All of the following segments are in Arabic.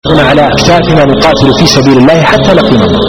على أكتافنا نقاتل في سبيل الله حتى نقيم الله.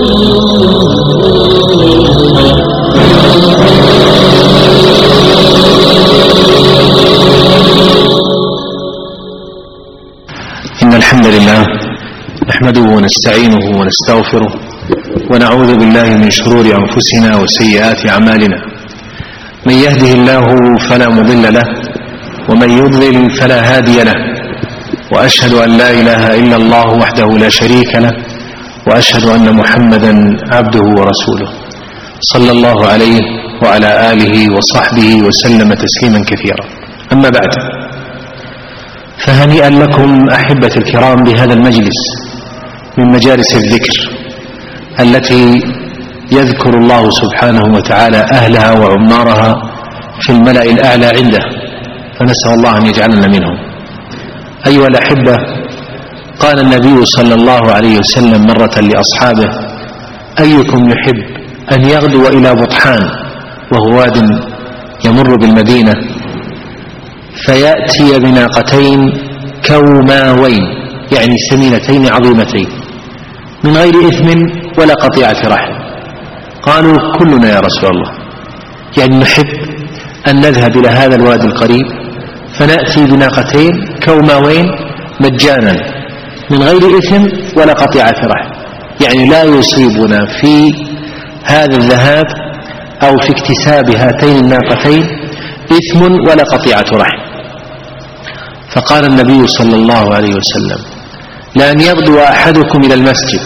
إن الحمد لله نحمده ونستعينه ونستغفره ونعوذ بالله من شرور أنفسنا وسيئات أعمالنا. من يهده الله فلا مضل له ومن يضلل فلا هادي له، وأشهد أن لا إله إلا الله وحده لا شريك له، وأشهد أن محمدا عبده ورسوله صلى الله عليه وعلى آله وصحبه وسلم تسليما كثيرا. أما بعد، فهنيئا لكم أحبة الكرام بهذا المجلس من مجالس الذكر التي يذكر الله سبحانه وتعالى أهلها وعمارها في الملأ الأعلى عنده، فنسأل الله أن يجعلنا منهم. أيها الأحبة، قال النبي صلى الله عليه وسلم مرة لأصحابه: أيكم يحب أن يغدو إلى بطحان وهو واد يمر بالمدينة فيأتي بناقتين كوماوين، يعني سمينتين عظيمتين، من غير إثم ولا قطيعة رحم؟ قالوا: كلنا يا رسول الله. يعني نحب أن نذهب إلى هذا الوادي القريب فنأتي بناقتين كوماوين مجانا من غير إثم ولا قطيعة رحم، يعني لا يصيبنا في هذا الذهاب أو في اكتساب هاتين الناقتين إثم ولا قطيعة رحم. فقال النبي صلى الله عليه وسلم: لأن يغدو أحدكم إلى المسجد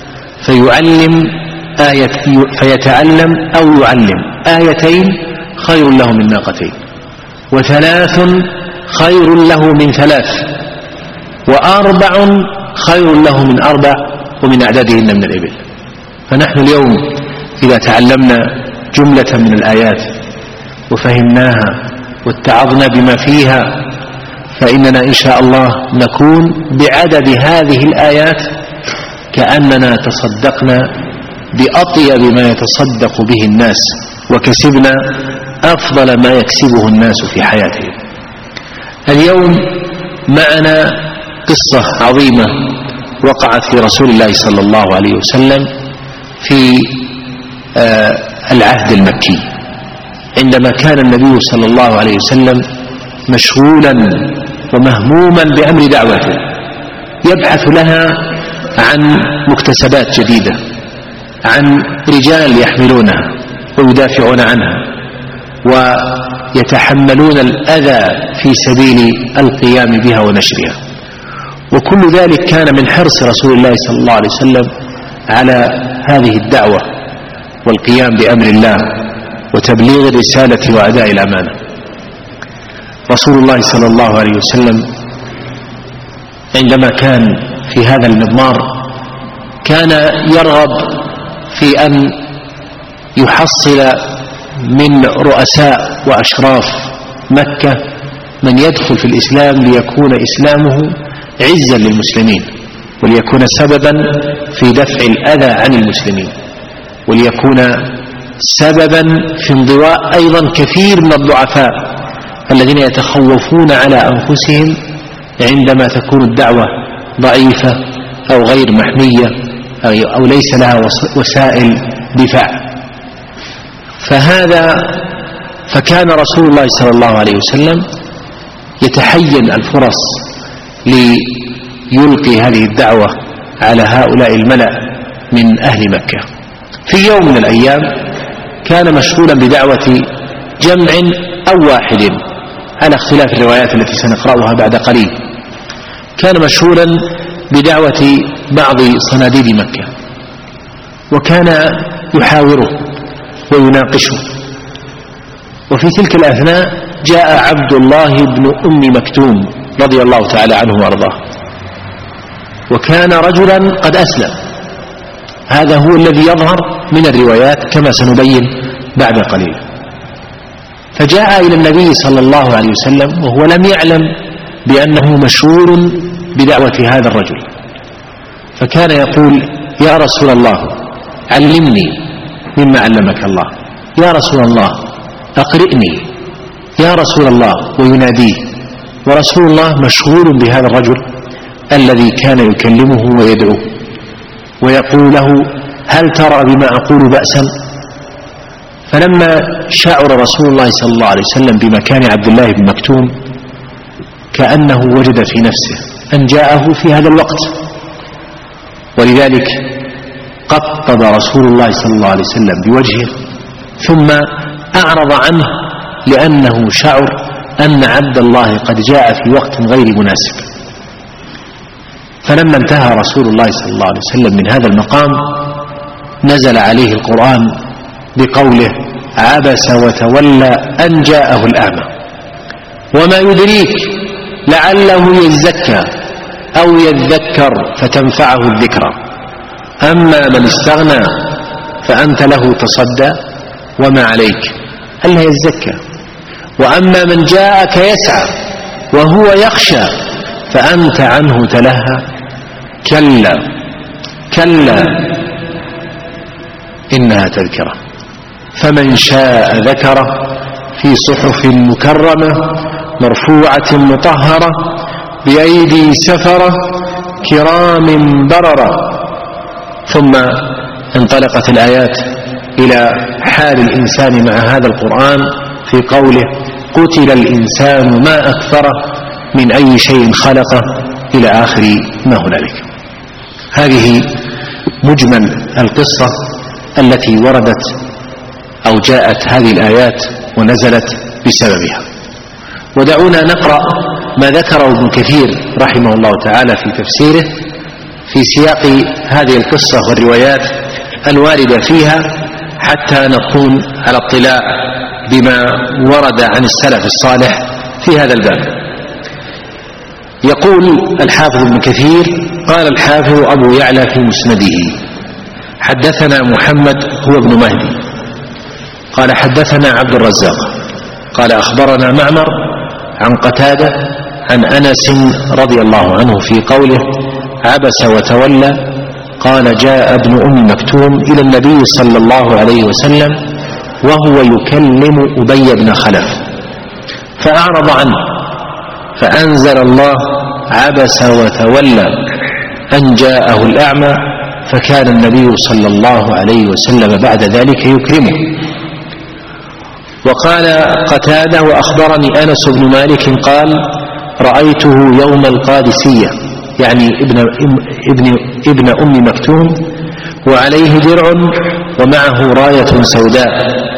فيتعلم أو يعلم آيتين خير له من ناقتين، وثلاث خير له من ثلاث، وأربع خير له من أربع ومن أعدادهن من الإبل. فنحن اليوم إذا تعلمنا جملة من الآيات وفهمناها واتعظنا بما فيها، فإننا إن شاء الله نكون بعدد هذه الآيات كأننا تصدقنا بأطيب ما يتصدق به الناس، وكسبنا أفضل ما يكسبه الناس في حياتهم. اليوم معنا قصة عظيمة وقعت في رسول الله صلى الله عليه وسلم في العهد المكي، عندما كان النبي صلى الله عليه وسلم مشغولا ومهموما بأمر دعوته، يبحث لها عن مكتسبات جديدة، عن رجال يحملونها ويدافعون عنها ويتحملون الأذى في سبيل القيام بها ونشرها. وكل ذلك كان من حرص رسول الله صلى الله عليه وسلم على هذه الدعوة والقيام بأمر الله وتبليغ الرسالة وأداء الأمانة. رسول الله صلى الله عليه وسلم عندما كان في هذا المضمار كان يرغب في أن يحصل من رؤساء وأشراف مكة من يدخل في الإسلام ليكون إسلامه عزا للمسلمين، وليكون سببا في دفع الأذى عن المسلمين، وليكون سببا في انضواء أيضا كثير من الضعفاء الذين يتخوفون على أنفسهم عندما تكون الدعوة ضعيفة أو غير محمية أو ليس لها وسائل دفاع. فكان رسول الله صلى الله عليه وسلم يتحين الفرص ليلقي هذه الدعوة على هؤلاء الملأ من أهل مكة. في يوم من الأيام كان مشغولا بدعوة جمع أو واحد على اختلاف الروايات التي سنقرأها بعد قليل. كان مشغولا بدعوة بعض صناديد مكة، وكان يحاوره ويناقشه. وفي تلك الأثناء جاء عبد الله بن أم مكتوم رضي الله تعالى عنه وارضاه، وكان رجلا قد أسلم. هذا هو الذي يظهر من الروايات كما سنبين بعد قليل. فجاء إلى النبي صلى الله عليه وسلم وهو لم يعلم بأنه مشهور بدعوة هذا الرجل، فكان يقول: يا رسول الله علمني مما علمك الله، يا رسول الله أقرئني، يا رسول الله، ويناديه. ورسول الله مشغول بهذا الرجل الذي كان يكلمه ويدعوه ويقول له: هل ترى بما أقول بأسا؟ فلما شعر رسول الله صلى الله عليه وسلم بمكان عبد الله بن مكتوم كأنه وجد في نفسه أن جاءه في هذا الوقت، ولذلك قطب رسول الله صلى الله عليه وسلم بوجهه ثم أعرض عنه، لأنه شعر أن عبد الله قد جاء في وقت غير مناسب. فلما انتهى رسول الله صلى الله عليه وسلم من هذا المقام نزل عليه القرآن بقوله: عبس وتولى أن جاءه الأعمى وما يدريك لعله يزكى أو يذكر فتنفعه الذكرى أما من استغنى فأنت له تصدى وما عليك ألا يزكى، وأما من جاءك يسعى وهو يخشى فأنت عنه تلهى كلا كلا إنها تذكرة فمن شاء ذكره في صحف مكرمة مرفوعة مطهرة بأيدي سفرة كرام بررة. ثم انطلقت الآيات إلى حال الإنسان مع هذا القرآن في قوله: قتل الإنسان ما أكفره من أي شيء خلقه إلى آخر ما هنالك. هذه مجمل القصة التي وردت أو جاءت هذه الآيات ونزلت بسببها. ودعونا نقرأ ما ذكره ابن كثير رحمه الله تعالى في تفسيره في سياق هذه القصة والروايات الواردة فيها حتى نكون على اطلاع بما ورد عن السلف الصالح في هذا الباب. يقول الحافظ ابن كثير: قال الحافظ أبو يعلى في مسنده: حدثنا محمد هو ابن مهدي قال حدثنا عبد الرزاق قال أخبرنا معمر عن قتادة عن أنس رضي الله عنه في قوله: عبس وتولى، قال: جاء ابن أم مكتوم إلى النبي صلى الله عليه وسلم وهو يكلم أبي بن خلف فأعرض عنه فأنزل الله: عبس وتولى أن جاءه الأعمى، فكان النبي صلى الله عليه وسلم بعد ذلك يكرمه. وقال قتادة: وأخبرني أنس بن مالك قال: رأيته يوم القادسية، يعني ابن أم مكتوم، وعليه درع ومعه راية سوداء.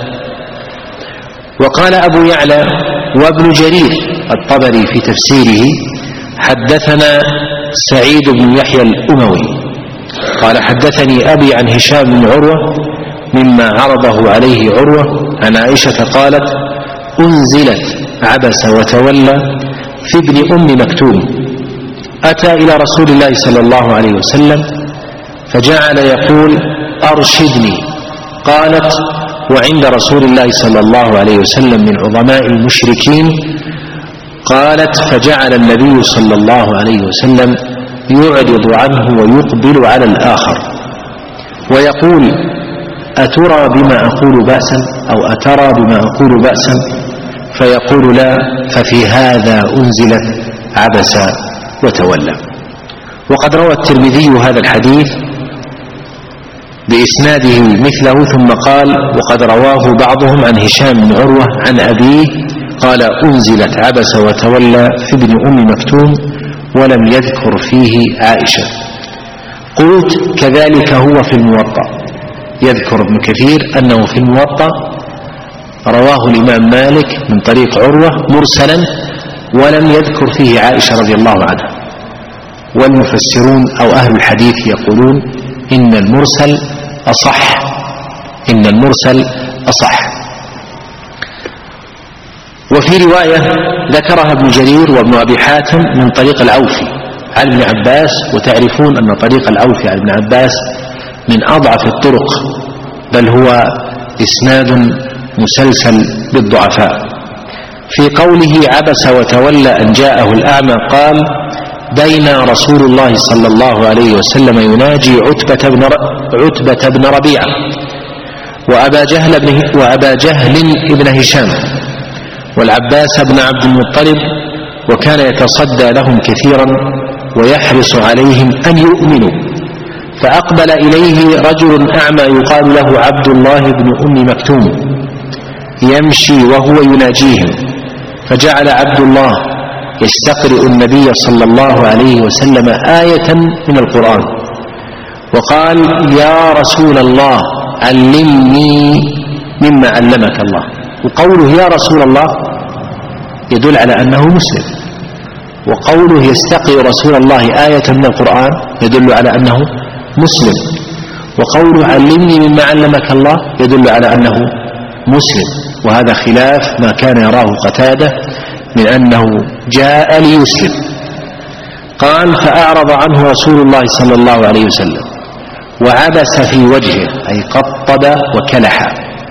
وقال أبو يعلى وابن جرير الطبري في تفسيره: حدثنا سعيد بن يحيى الأموي قال: حدثني أبي عن هشام بن عروة مما عرضه عليه عروة عن عائشة قالت: أنزلت عبس وتولى في ابن أم مكتوم، أتى إلى رسول الله صلى الله عليه وسلم فجعل يقول: أرشدني. قالت: وعند رسول الله صلى الله عليه وسلم من عظماء المشركين. قالت: فجعل النبي صلى الله عليه وسلم يعرض عنه ويقبل على الآخر ويقول: أترى بما أقول بأسا أو أترى بما أقول بأسا؟ فيقول: لا، ففي هذا أنزلت عبس وتولى. وقد روى الترمذي هذا الحديث بإسناده مثله ثم قال: وقد رواه بعضهم عن هشام بن عروة عن أبيه قال: أنزلت عبس وتولى في ابن أم مكتوم، ولم يذكر فيه عائشة. قلت: كذلك هو في الموطأ. يذكر ابن كثير أنه في الموطأ رواه الإمام مالك من طريق عروة مرسلا ولم يذكر فيه عائشة رضي الله عنها. والمفسرون أو أهل الحديث يقولون إن المرسل أصح، إن المرسل أصح. وفي رواية ذكرها ابن جرير وابن أبي حاتم من طريق الأوفي عن ابن عباس، وتعرفون أن طريق الأوفي عن ابن عباس من أضعف الطرق، بل هو إسناد مسلسل بالضعفاء. في قوله: عبس وتولى أن جاءه الأعمى، قال: بين رسول الله صلى الله عليه وسلم يناجي عتبة بن ربيعة وأبا جهل ابن هشام والعباس بن عبد المطلب، وكان يتصدى لهم كثيرا ويحرص عليهم أن يؤمنوا. فأقبل إليه رجل أعمى يقال له عبد الله بن أم مكتوم يمشي وهو يناجيهم، فجعل عبد الله يستقرئ النبي صلى الله عليه وسلم آية من القرآن وقال: يا رسول الله علمني مما علمك الله. وقوله يا رسول الله يدل على أنه مسلم، وقوله يستقرئ رسول الله آية من القرآن يدل على أنه مسلم، وقوله علمني مما علمك الله يدل على أنه مسلم. وهذا خلاف ما كان يراه قتادة من أنه جاء ليسلم. قال: فأعرض عنه رسول الله صلى الله عليه وسلم وعبس في وجهه، أي قطب وكلح،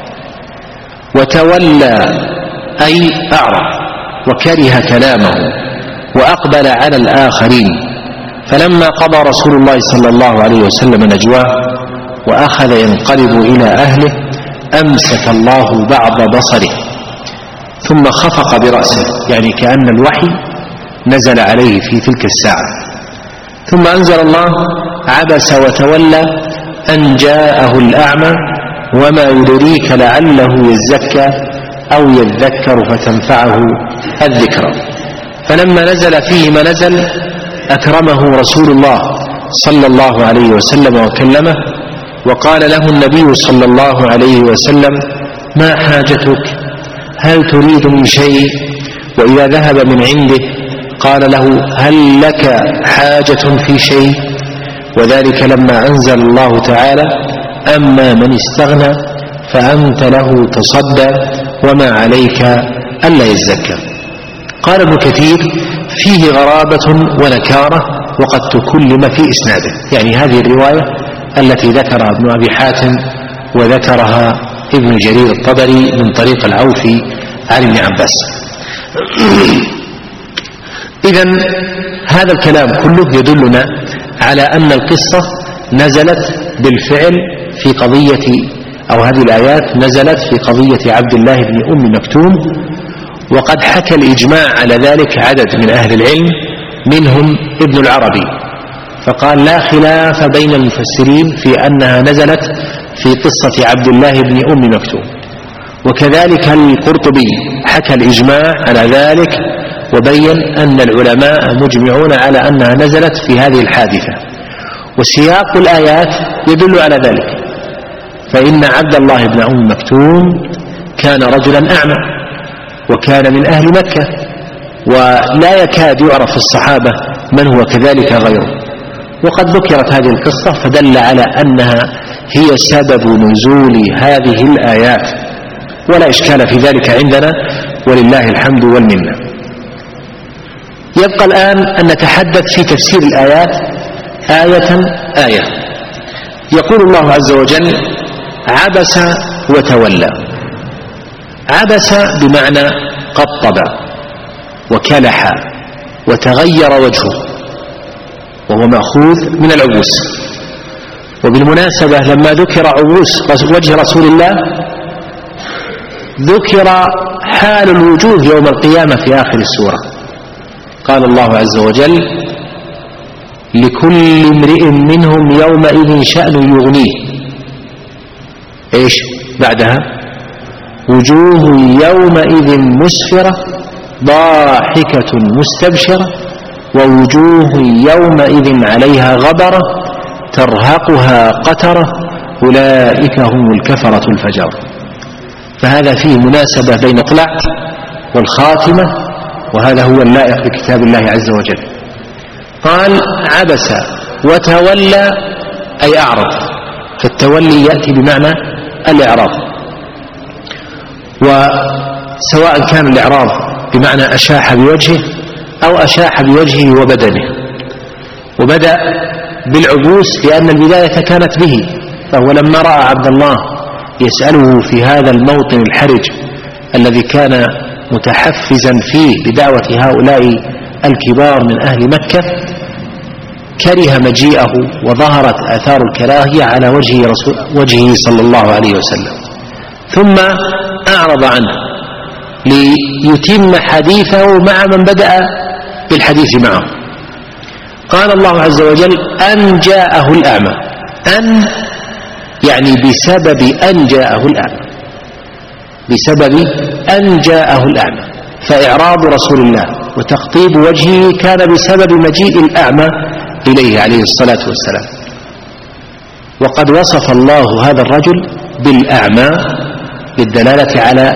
وتولى أي أعرض وكره كلامه، وأقبل على الآخرين. فلما قضى رسول الله صلى الله عليه وسلم نجواه وأخذ ينقلب إلى أهله أمسك الله بعض بصره ثم خفق برأسه، يعني كأن الوحي نزل عليه في تلك الساعة. ثم أنزل الله: عبس وتولى أن جاءه الأعمى وما يدريك لعله يزكى أو يذكر فتنفعه الذكرى. فلما نزل فيه ما نزل أكرمه رسول الله صلى الله عليه وسلم وكلمه، وقال له النبي صلى الله عليه وسلم: ما حاجتك؟ هل تريد من شيء؟ وإذا ذهب من عنده قال له: هل لك حاجة في شيء؟ وذلك لما أنزل الله تعالى: أما من استغنى فأنت له تصدى وما عليك ألا يزكى. قال ابن كثير: فيه غرابة ونكارة وقد تكلم في إسناده، يعني هذه الرواية التي ذكرها ابن أبي حاتم وذكرها ابن جرير الطبري من طريق العوفي عن ابن عباس. إذن هذا الكلام كله يدلنا على أن القصة نزلت بالفعل في قضية، أو هذه الآيات نزلت في قضية عبد الله بن أم مكتوم، وقد حكى الإجماع على ذلك عدد من أهل العلم منهم ابن العربي، فقال: لا خلاف بين المفسرين في أنها نزلت في قصة عبد الله بن أم مكتوم. وكذلك القرطبي حكى الإجماع على ذلك وبين أن العلماء مجمعون على أنها نزلت في هذه الحادثة، وسياق الآيات يدل على ذلك. فإن عبد الله بن أم مكتوم كان رجلا أعمى وكان من أهل مكة، ولا يكاد يعرف الصحابة من هو كذلك غيره. وقد ذكرت هذه القصة فدل على أنها هي سبب نزول هذه الآيات، ولا إشكال في ذلك عندنا ولله الحمد والمنة. يبقى الآن أن نتحدث في تفسير الآيات آية آية. يقول الله عز وجل: عبس وتولى. عبس بمعنى قطب وكلح وتغير وجهه، وهو مأخوذ من العبوس. وبالمناسبة لما ذكر عبوس وجه رسول الله ذكر حال الوجوه يوم القيامة في آخر السورة. قال الله عز وجل: لكل امرئ منهم يومئذ شأن يغنيه. ايش بعدها؟ وجوه يومئذ مسفرة ضاحكة مستبشرة ووجوه يومئذ عليها غبرة ترهقها قترة أولئك هم الكفرة الفجر. فهذا فيه مناسبة بين الطلع والخاتمة، وهذا هو اللائق بكتاب الله عز وجل. قال: عبس وتولى أي أعرض، فالتولي يأتي بمعنى الإعراض، وسواء كان الإعراض بمعنى أشاح بوجهه أو أشاح بوجهه وبدنه. وبدأ بالعبوس لأن البداية كانت به، فهو لما رأى عبد الله يسأله في هذا الموطن الحرج الذي كان متحفزا فيه بدعوة هؤلاء الكبار من أهل مكة كره مجيئه، وظهرت آثار الكراهية على وجهه صلى الله عليه وسلم، ثم أعرض عنه ليتم حديثه مع من بدأ بالحديث معه. قال الله عز وجل أن جاءه الأعمى، أن يعني بسبب أن جاءه الأعمى، بسبب أن جاءه الأعمى، فإعراض رسول الله وتقطيب وجهه كان بسبب مجيء الأعمى إليه عليه الصلاة والسلام. وقد وصف الله هذا الرجل بالأعمى بالدلالة على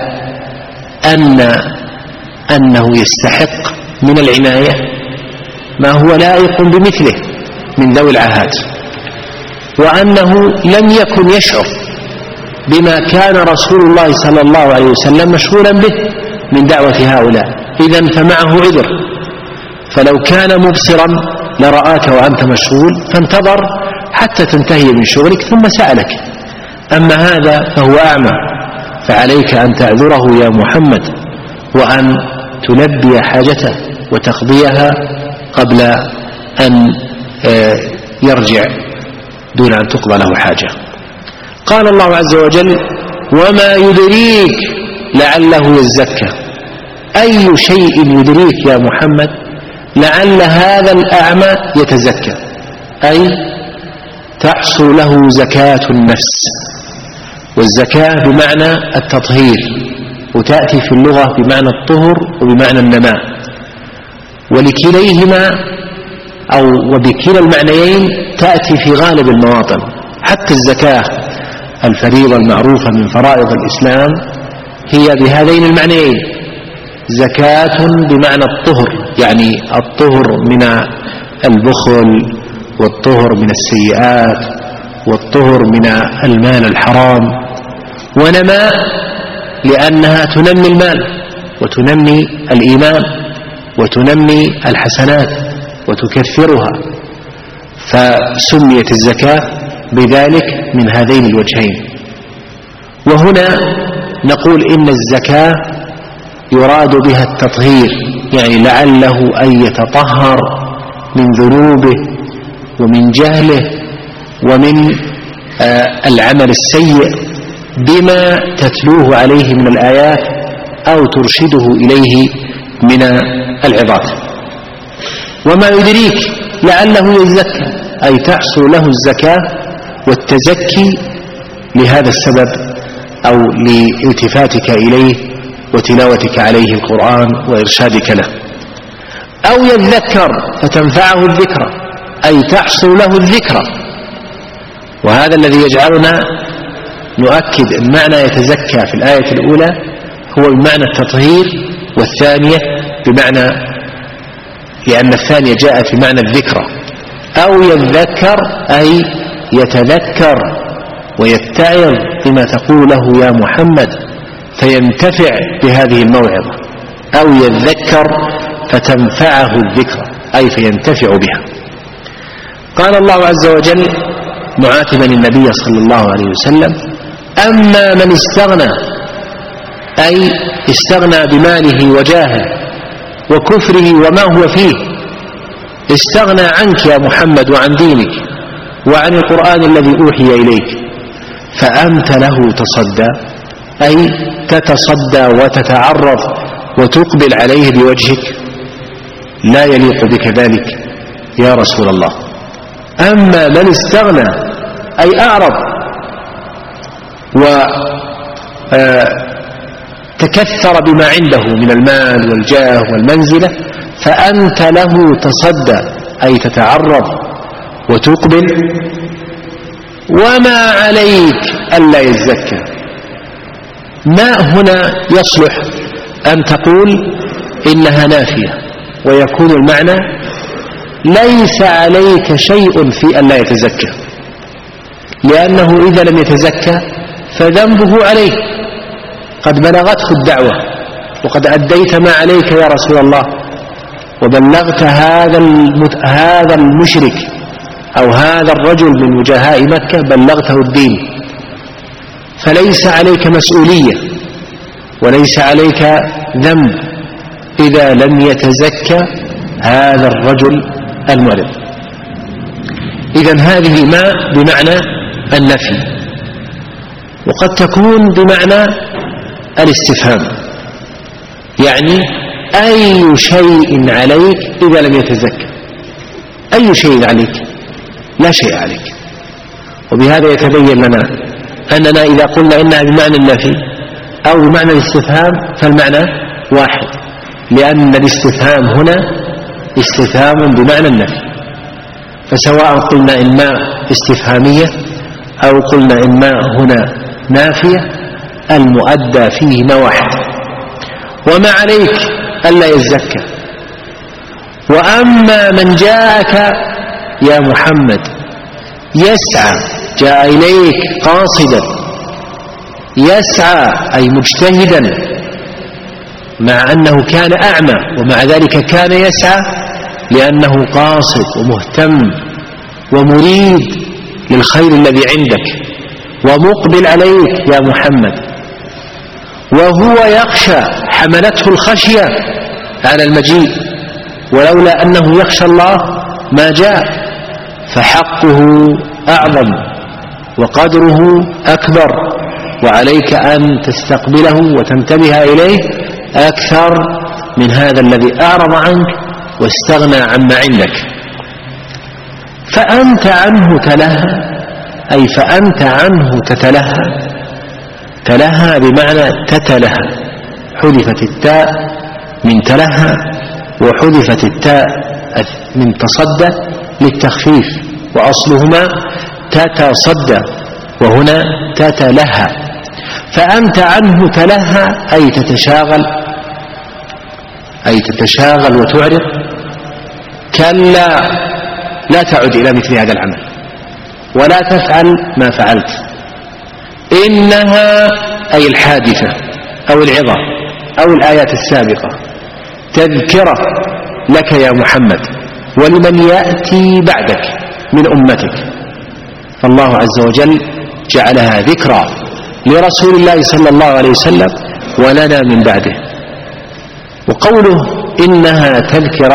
أنه يستحق من العناية ما هو لائق بمثله من ذوي العاهات، وأنه لم يكن يشعر بما كان رسول الله صلى الله عليه وسلم مشغولا به من دعوة هؤلاء، إذن فمعه عذر، فلو كان مبصرا لرآك وأنت مشغول فانتظر حتى تنتهي من شغلك ثم سألك. أما هذا فهو أعمى، فعليك أن تعذره يا محمد وأن تلبي حاجته وتقضيها قبل أن يرجع دون أن تقضى له حاجة. قال الله عز وجل وما يدريك لعله يزكى، أي شيء يدريك يا محمد لعل هذا الأعمى يتزكى، أي تحصل له زكاة النفس، والزكاة بمعنى التطهير، وتأتي في اللغة بمعنى الطهر وبمعنى النماء، ولكليهما أو وبكلا المعنيين تأتي في غالب المواطن. حتى الزكاة الفريضة المعروفة من فرائض الإسلام هي بهذين المعنيين، زكاة بمعنى الطهر، يعني الطهر من البخل والطهر من السيئات والطهر من المال الحرام، ونماء لأنها تنمي المال وتنمي الإيمان وتنمي الحسنات وتكثرها، فسميت الزكاة بذلك من هذين الوجهين. وهنا نقول إن الزكاة يراد بها التطهير، يعني لعله أن يتطهر من ذنوبه ومن جهله ومن العمل السيء بما تتلوه عليه من الآيات أو ترشده إليه من العظات. وما يدريك لعله يزكى، أي تحصل له الزكاة والتزكي لهذا السبب أو لالتفاتك إليه وتلاوتك عليه القرآن وإرشادك له. أو يذكر فتنفعه الذكرى، أي تحصل له الذكرى، وهذا الذي يجعلنا نؤكد أن معنى يتزكى في الآية الأولى هو بمعنى التطهير، والثانية بمعنى لأن الثانية جاءت في معنى الذكرى. أو يذكر أي يتذكر ويتعظ بما تقول له يا محمد فينتفع بهذه الموعظة، أو يذكر فتنفعه الذكرى أي فينتفع بها. قال الله عز وجل معاتبا النبي صلى الله عليه وسلم أما من استغنى، أي استغنى بماله وجاهه وكفره وما هو فيه، استغنى عنك يا محمد وعن دينك وعن القرآن الذي أوحي إليك، فأنت له تصدى، أي تتصدى وتتعرف وتقبل عليه بوجهك، لا يليق بك ذلك يا رسول الله. أما من استغنى أي أعرض وتكثر بما عنده من المال والجاه والمنزلة، فأنت له تصدى أي تتعرض وتقبل. وما عليك ألا يزكى، ما هنا يصلح أن تقول إنها نافية، ويكون المعنى ليس عليك شيء في أن لا يتزكى، لأنه إذا لم يتزكى فذنبه عليه، قد بلغته الدعوة وقد أديت ما عليك يا رسول الله، وبلغت هذا المشرك أو هذا الرجل من وجهاء مكة بلغته الدين، فليس عليك مسؤولية وليس عليك ذنب إذا لم يتزكى هذا الرجل المعرض. إذن هذه ما بمعنى النفي، وقد تكون بمعنى الاستفهام، يعني أي شيء عليك إذا لم يتزكى، أي شيء عليك؟ لا شيء عليك. وبهذا يتبين لنا أننا إذا قلنا إنها بمعنى النفي أو بمعنى الاستفهام فالمعنى واحد، لأن الاستفهام هنا استفهام بمعنى النفي. فسواء قلنا إما استفهامية أو قلنا إما هنا نافية المؤدى فيهما واحد. وما عليك ألا يزكى. وأما من جاءك يا محمد يسعى، جاء إليك قاصدا، يسعى أي مجتهدا، مع أنه كان أعمى ومع ذلك كان يسعى لأنه قاصد ومهتم ومريد للخير الذي عندك ومقبل عليك يا محمد، وهو يخشى، حملته الخشية على المجيء، ولولا أنه يخشى الله ما جاء، فحقه أعظم وقدره أكبر، وعليك أن تستقبله وتنتبه إليه أكثر من هذا الذي أعرض عنك واستغنى عما عندك. فأنت عنه تلهى، أي فأنت عنه تتلهى. تلهى بمعنى تتلهى، حذفت التاء من تلهى وحذفت التاء من تصدى للتخفيف، وأصلهما تتصدى وهنا تتلهى. فأنت عنه تلهى أي تتشاغل وتعرض. كلا، لا تعد إلى مثل هذا العمل ولا تفعل ما فعلت. إنها أي الحادثة أو العظة أو الآيات السابقة تذكرة لك يا محمد ولمن يأتي بعدك من أمتك. فالله عز وجل جعلها ذكرى لرسول الله صلى الله عليه وسلم ولنا من بعده. وقوله إنها تذكرة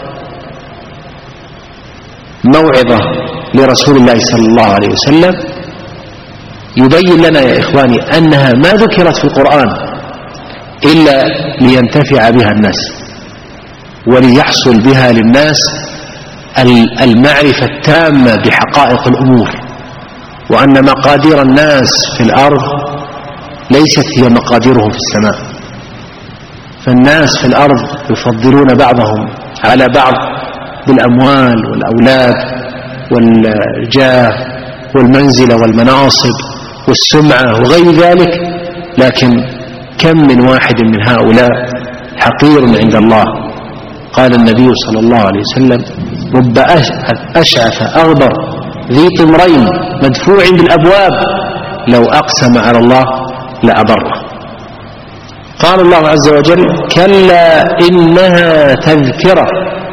موعظة لرسول الله صلى الله عليه وسلم يبين لنا يا إخواني أنها ما ذكرت في القرآن إلا لينتفع بها الناس وليحصل بها للناس المعرفة التامة بحقائق الأمور، وأن مقادير الناس في الأرض ليست هي مقاديرهم في السماء. فالناس في الأرض يفضلون بعضهم على بعض بالأموال والأولاد والجاه والمنزلة والمناصب والسمعة وغير ذلك، لكن كم من واحد من هؤلاء حقير عند الله. قال النبي صلى الله عليه وسلم: رب أشعث أغبر ذي طمرين مدفوع بالأبواب لو أقسم على الله لأبره. قال الله عز وجل: كلا إنها تذكرة.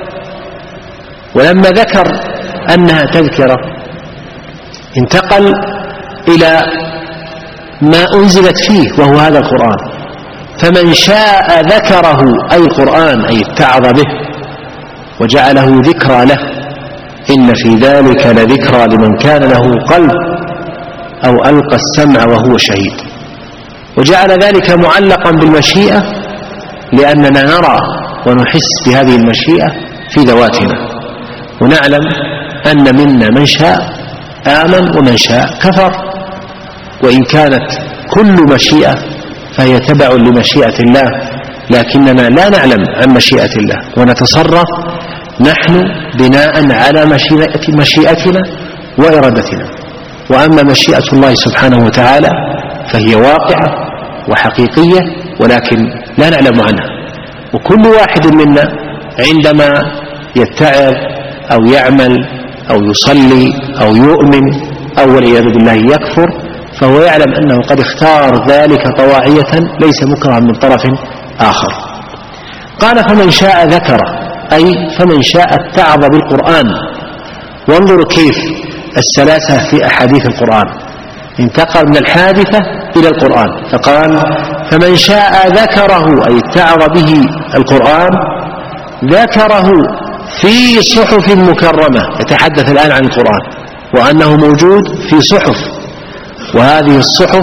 ولما ذكر أنها تذكرة انتقل إلى ما أنزلت فيه وهو هذا القرآن. فمن شاء ذكره أي القرآن، أي اتعظ به وجعله ذكرى له. إن في ذلك لذكرى لمن كان له قلب أو ألقى السمع وهو شهيد. وجعل ذلك معلقا بالمشيئة لأننا نرى ونحس بهذه المشيئة في ذواتنا، ونعلم أن منا من شاء آمن ومن شاء كفر. وإن كانت كل مشيئة فهي تبع لمشيئة الله، لكننا لا نعلم عن مشيئة الله ونتصرف نحن بناء على مشيئتنا وإرادتنا. وأما مشيئة الله سبحانه وتعالى فهي واقعة وحقيقية ولكن لا نعلم عنها. وكل واحد منا عندما يتعظ أو يعمل أو يصلي أو يؤمن أو والعياذ بالله يكفر، فهو يعلم أنه قد اختار ذلك طواعية ليس مكرها من طرف آخر. قال: فمن شاء ذكر، أي فمن شاء اتعظ بالقرآن. وانظروا كيف السلاسة في أحاديث القرآن، انتقل من الحادثة إلى القرآن فقال: فمن شاء ذكره، أي اتعظ به القرآن، ذكره في صحف مكرمة. يتحدث الآن عن القرآن وأنه موجود في صحف، وهذه الصحف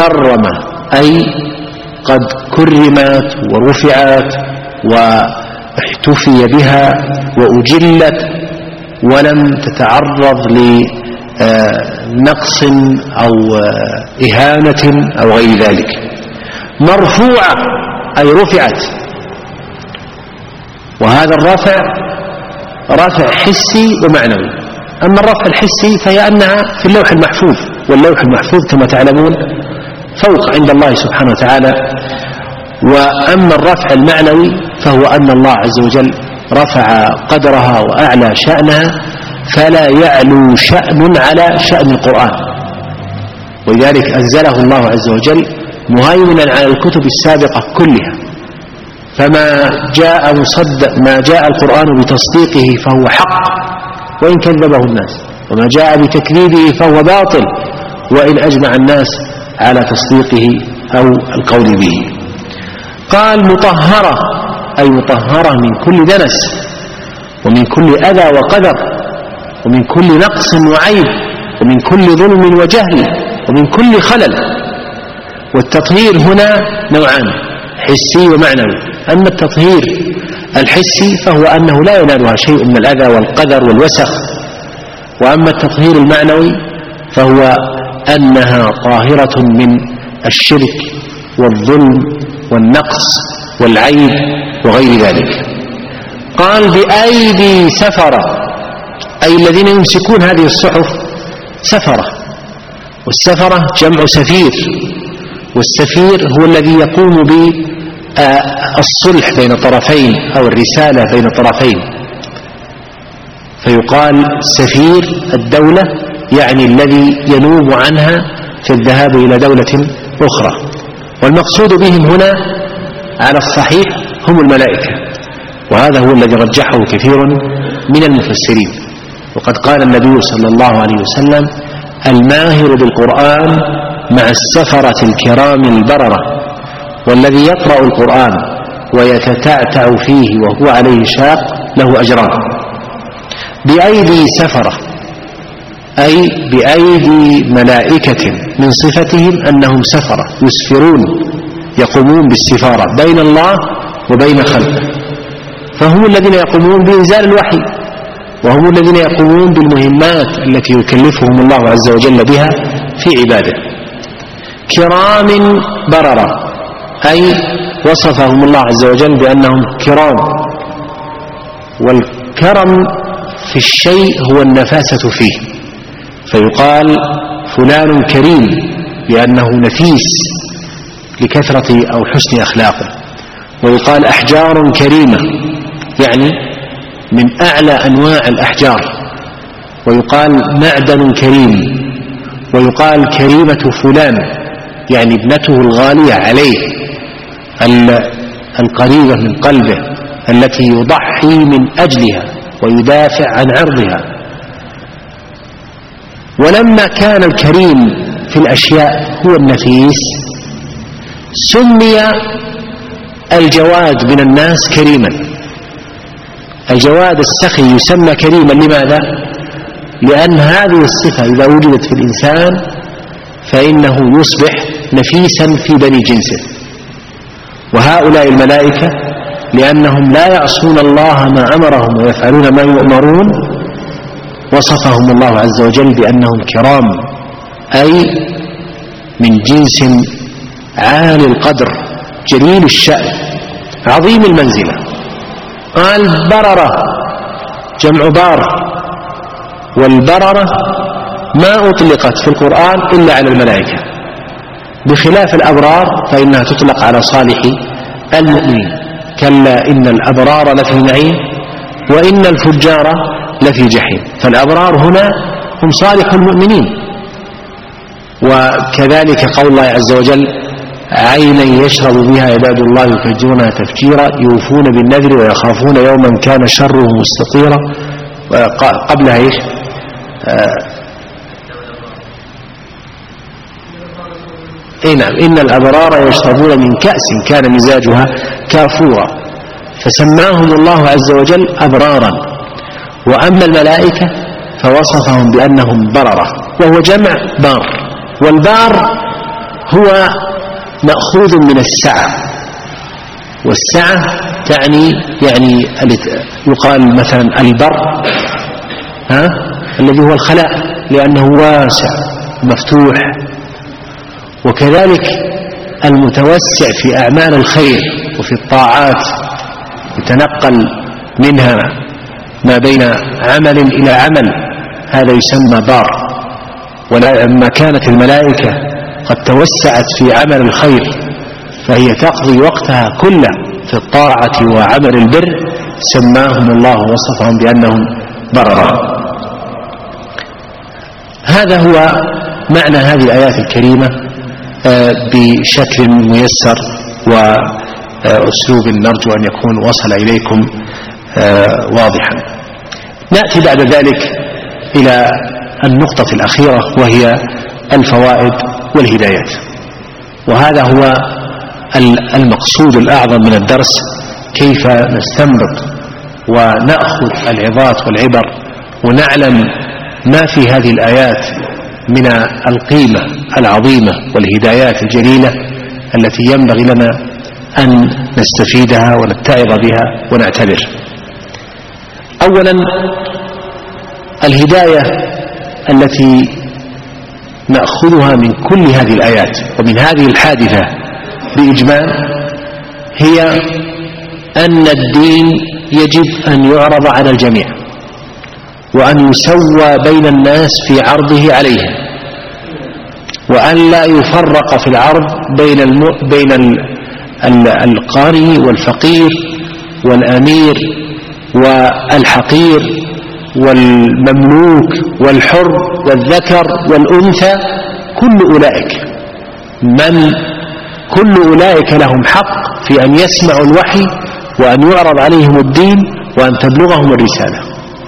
مكرمة أي قد كرمت ورفعت احتفي بها وأجلت ولم تتعرض لنقص أو إهانة أو غير ذلك. مرفوعة أي رفعت، وهذا الرفع رفع حسي ومعنوي. أما الرفع الحسي فهي أنها في اللوح المحفوظ، واللوح المحفوظ كما تعلمون فوق عند الله سبحانه وتعالى. وأما الرفع المعنوي فهو أن الله عز وجل رفع قدرها وأعلى شأنها، فلا يعلو شأن على شأن القرآن، ولذلك أنزله الله عز وجل مهيمنا على الكتب السابقة كلها. فما جاء القرآن بتصديقه فهو حق وإن كذبه الناس، وما جاء بتكذيبه فهو باطل وإن أجمع الناس على تصديقه أو القول به. قال مطهرة أي مطهرة من كل دنس ومن كل أذى وقدر ومن كل نقص وعيب ومن كل ظلم وجهل ومن كل خلل. والتطهير هنا نوعان، حسي ومعنوي. أما التطهير الحسي فهو أنه لا ينالها شيء من الأذى والقدر والوسخ، وأما التطهير المعنوي فهو أنها طاهرة من الشرك والظلم والنقص والعيب وغير ذلك. قال بأيدي سفرة أي الذين يمسكون هذه الصحف سفرة، والسفرة جمع سفير، والسفير هو الذي يقوم بالصلح بين طرفين أو الرسالة بين طرفين، فيقال سفير الدولة يعني الذي ينوب عنها في الذهاب إلى دولة أخرى. والمقصود بهم هنا على الصحيح هم الملائكة، وهذا هو الذي رجحه كثير من المفسرين. وقد قال النبي صلى الله عليه وسلم الماهر بالقرآن مع السفرة الكرام البررة، والذي يقرأ القرآن ويتتعتع فيه وهو عليه شاق له أجران. بأيدي سفرة أي بأيدي ملائكة، من صفتهم أنهم سفرة يسفرون يقومون بالسفارة بين الله وبين خلقه، فهم الذين يقومون بإنزال الوحي، وهم الذين يقومون بالمهمات التي يكلفهم الله عز وجل بها في عباده. كرام بررة أي وصفهم الله عز وجل بأنهم كرام، والكرم في الشيء هو النفاسة فيه، فيقال فلان كريم لأنه نفيس لكثرة أو حسن أخلاقه. ويقال أحجار كريمة يعني من أعلى أنواع الأحجار. ويقال معدن كريم، ويقال كريمة فلان يعني ابنته الغالية عليه القريبة من قلبه التي يضحي من أجلها ويدافع عن عرضها. ولما كان الكريم في الأشياء هو النفيس، سمي الجواد من الناس كريما. الجواد السخي يسمى كريما، لماذا؟ لأن هذه الصفة إذا وجدت في الإنسان فإنه يصبح نفيسا في بني جنسه. وهؤلاء الملائكة لأنهم لا يعصون الله ما أمرهم ويفعلون ما يؤمرون، وصفهم الله عز وجل بأنهم كرام أي من جنس عالي القدر جليل الشأن عظيم المنزلة. قال بررة جمع بار، والبررة ما أطلقت في القرآن إلا على الملائكة، بخلاف الأبرار فإنها تطلق على صالح المؤمنين. كلا إن الأبرار لفي نعيم وإن الفجار لفي جحيم. فالأبرار هنا هم صالح المؤمنين. وكذلك قول الله عز وجل عينا يشرب بها عباد الله يفجرونها تفجيرا يوفون بالنذر ويخافون يوما كان شره مستطيرا. قبلها ايش؟ نعم إن الأبرار يشربون من كأس كان مزاجها كافورا، فسماهم الله عز وجل أبرارا. وأما الملائكة فوصفهم بأنهم بررة، وهو جمع بار، والبار هو مأخوذ من السعة، والسعة تعني يعني يقال مثلا البر الذي هو الخلاء لأنه واسع مفتوح. وكذلك المتوسع في أعمال الخير وفي الطاعات يتنقل منها ما بين عمل إلى عمل، هذا يسمى بار. ولما كانت الملائكة قد توسعت في عمل الخير فهي تقضي وقتها كله في الطاعة وعمل البر، سماهم الله ووصفهم بأنهم بررا. هذا هو معنى هذه الآيات الكريمة بشكل ميسر وأسلوب نرجو أن يكون وصل إليكم واضحا. نأتي بعد ذلك إلى النقطة الأخيرة وهي الفوائد والهدايات، وهذا هو المقصود الأعظم من الدرس، كيف نستنبط ونأخذ العظات والعبر ونعلم ما في هذه الآيات من القيمة العظيمة والهدايات الجليلة التي ينبغي لنا أن نستفيدها ونتعظ بها ونعتبر. أولا الهداية التي نأخذها من كل هذه الآيات ومن هذه الحادثة بإجمال هي أن الدين يجب أن يعرض على الجميع وأن يسوى بين الناس في عرضه عليهم، وأن لا يفرق في العرض بين القاني والفقير والأمير والحقير والمملوك والحر والذكر والأنثى. كل أولئك لهم حق في أن يسمعوا الوحي وأن يعرض عليهم الدين وأن تبلغهم الرسالة.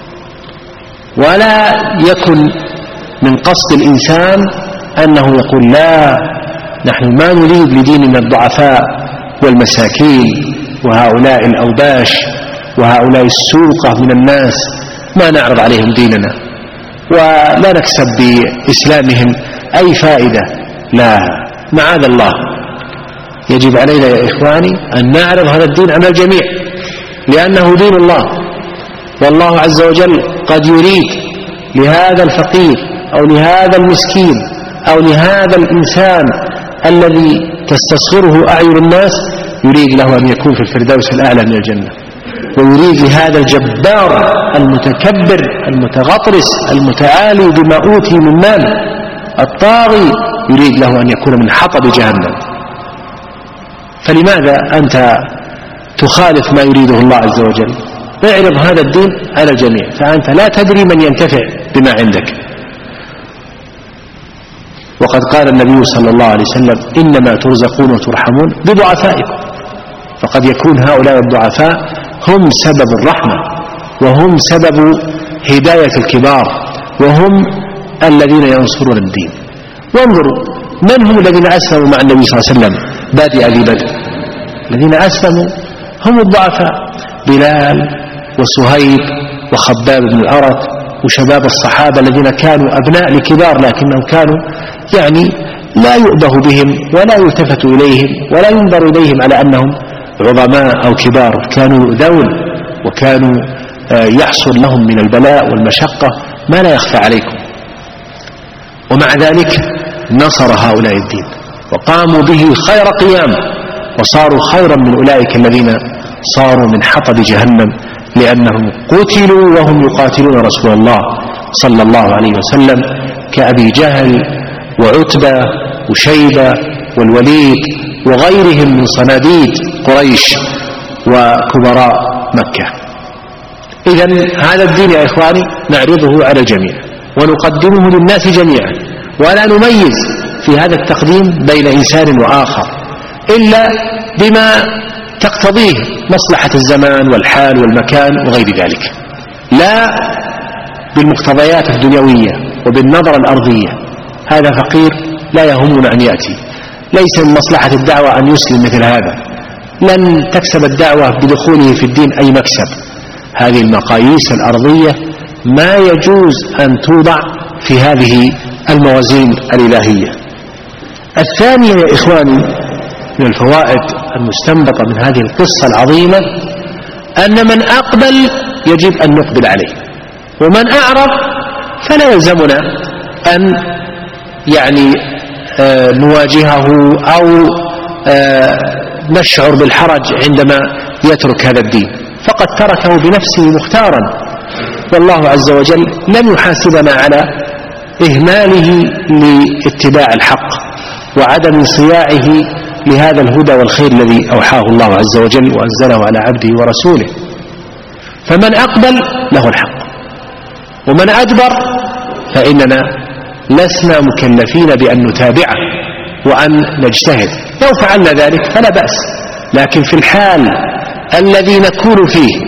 ولا يكن من قصد الإنسان أنه يقول لا، نحن ما نريد لديننا الضعفاء والمساكين وهؤلاء الأوباش وهؤلاء السوقة من الناس، ما نعرض عليهم ديننا ولا نكسب بإسلامهم أي فائدة. لا، معاذ الله، يجب علينا يا إخواني أن نعرض هذا الدين على الجميع لأنه دين الله، والله عز وجل قد يريد لهذا الفقير أو لهذا المسكين أو لهذا الإنسان الذي تستصغره أعين الناس، يريد له أن يكون في الفردوس الأعلى من الجنة، ويريد لهذا الجبار المتكبر المتغطرس المتعالي بما أوتي من مال الطاغي، يريد له أن يكون من حطب جهنم. فلماذا أنت تخالف ما يريده الله عز وجل؟ اعرض هذا الدين على الجميع، فأنت لا تدري من ينتفع بما عندك. وقد قال النبي صلى الله عليه وسلم: إنما ترزقون وترحمون بضعفائكم. فقد يكون هؤلاء الضعفاء هم سبب الرحمة وهم سبب هداية الكبار وهم الذين ينصرون الدين. وانظروا من هم الذين أسلموا مع النبي صلى الله عليه وسلم بادئ ذي بدء. الذين أسلموا هم الضعفاء، بلال وسهيب وخباب بن الأرت وشباب الصحابة الذين كانوا أبناء لكبار لكنهم كانوا يعني لا يؤبه بهم ولا يلتفت إليهم ولا ينظر إليهم على أنهم عظماء أو كبار، كانوا يؤذون وكانوا يحصل لهم من البلاء والمشقة ما لا يخفى عليكم، ومع ذلك نصر هؤلاء الدين وقاموا به خير قيام وصاروا خيرا من أولئك الذين صاروا من حطب جهنم لأنهم قتلوا وهم يقاتلون رسول الله صلى الله عليه وسلم، كأبي جهل وعتبة وشيبة والوليد وغيرهم من صناديد قريش وكبراء مكة. إذن هذا الدين يا إخواني نعرضه على الجميع ونقدمه للناس جميعا، ولا نميز في هذا التقديم بين إنسان وآخر إلا بما تقتضيه مصلحة الزمان والحال والمكان وغير ذلك، لا بالمقتضيات الدنيوية وبالنظرة الأرضية. هذا فقير لا يهمنا أن يأتي، ليس من مصلحة الدعوة أن يسلم مثل هذا، لن تكسب الدعوة بدخوله في الدين أي مكسب. هذه المقاييس الأرضية ما يجوز أن توضع في هذه الموازين الإلهية. الثانية يا إخواني من الفوائد المستنبطة من هذه القصة العظيمة أن من أقبل يجب أن نقبل عليه، ومن أعرض فلا يلزمنا أن نواجهه أو نشعر بالحرج عندما يترك هذا الدين، فقد تركه بنفسه مختارا، والله عز وجل لن يحاسبنا على إهماله لاتباع الحق وعدم صياعه لهذا الهدى والخير الذي أوحاه الله عز وجل وأنزله على عبده ورسوله. فمن أقبل له الحق، ومن أدبر فإننا لسنا مكلفين بأن نتابعه وأن نجتهد. لو فعلنا ذلك فلا بأس، لكن في الحال الذي نكون فيه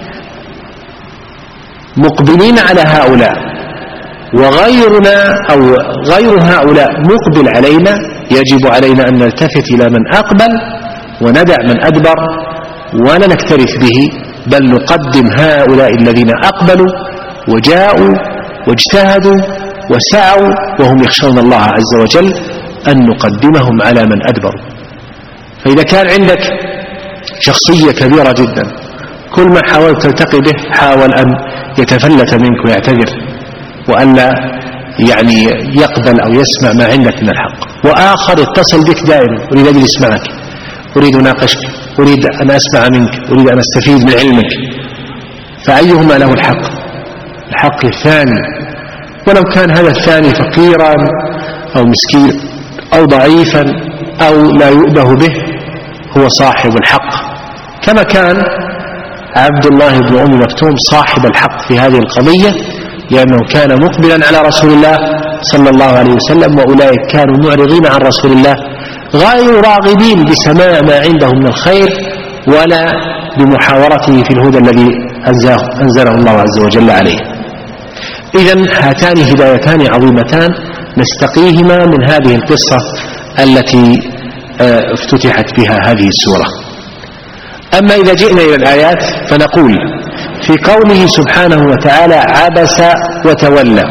مقبلين على هؤلاء وغيرنا أو غير هؤلاء مقبل علينا، يجب علينا أن نلتفت إلى من أقبل وندع من أدبر، ولا نكترث به، بل نقدم هؤلاء الذين أقبلوا وجاءوا واجتهدوا وسعوا وهم يخشون الله عز وجل، أن نقدمهم على من أدبروا. فإذا كان عندك شخصية كبيرة جدا كل ما حاولت تلتقي به حاول أن يتفلت منك ويعتذر وألا يقبل أو يسمع ما عندك من الحق، وآخر يتصل بك دائما أريد أن أجلس معك، أريد أن أناقشك، أريد أن أسمع منك، أريد أن أستفيد من علمك، فأيهما له الحق؟ الحق الثاني، ولو كان هذا الثاني فقيرا أو مسكين أو ضعيفا أو لا يؤبه به هو صاحب الحق، كما كان عبد الله بن أم مكتوم صاحب الحق في هذه القضية، لأنه كان مقبلا على رسول الله صلى الله عليه وسلم، وأولئك كانوا معرضين عن رسول الله غير راغبين بسماع ما عنده من الخير ولا بمحاورته في الهدى الذي أنزله الله عز وجل عليه. إذن هاتان هدايتان عظيمتان نستقيهما من هذه القصة التي افتتحت بها هذه السورة. أما إذا جئنا إلى الآيات فنقول في قوله سبحانه وتعالى عبس وتولى،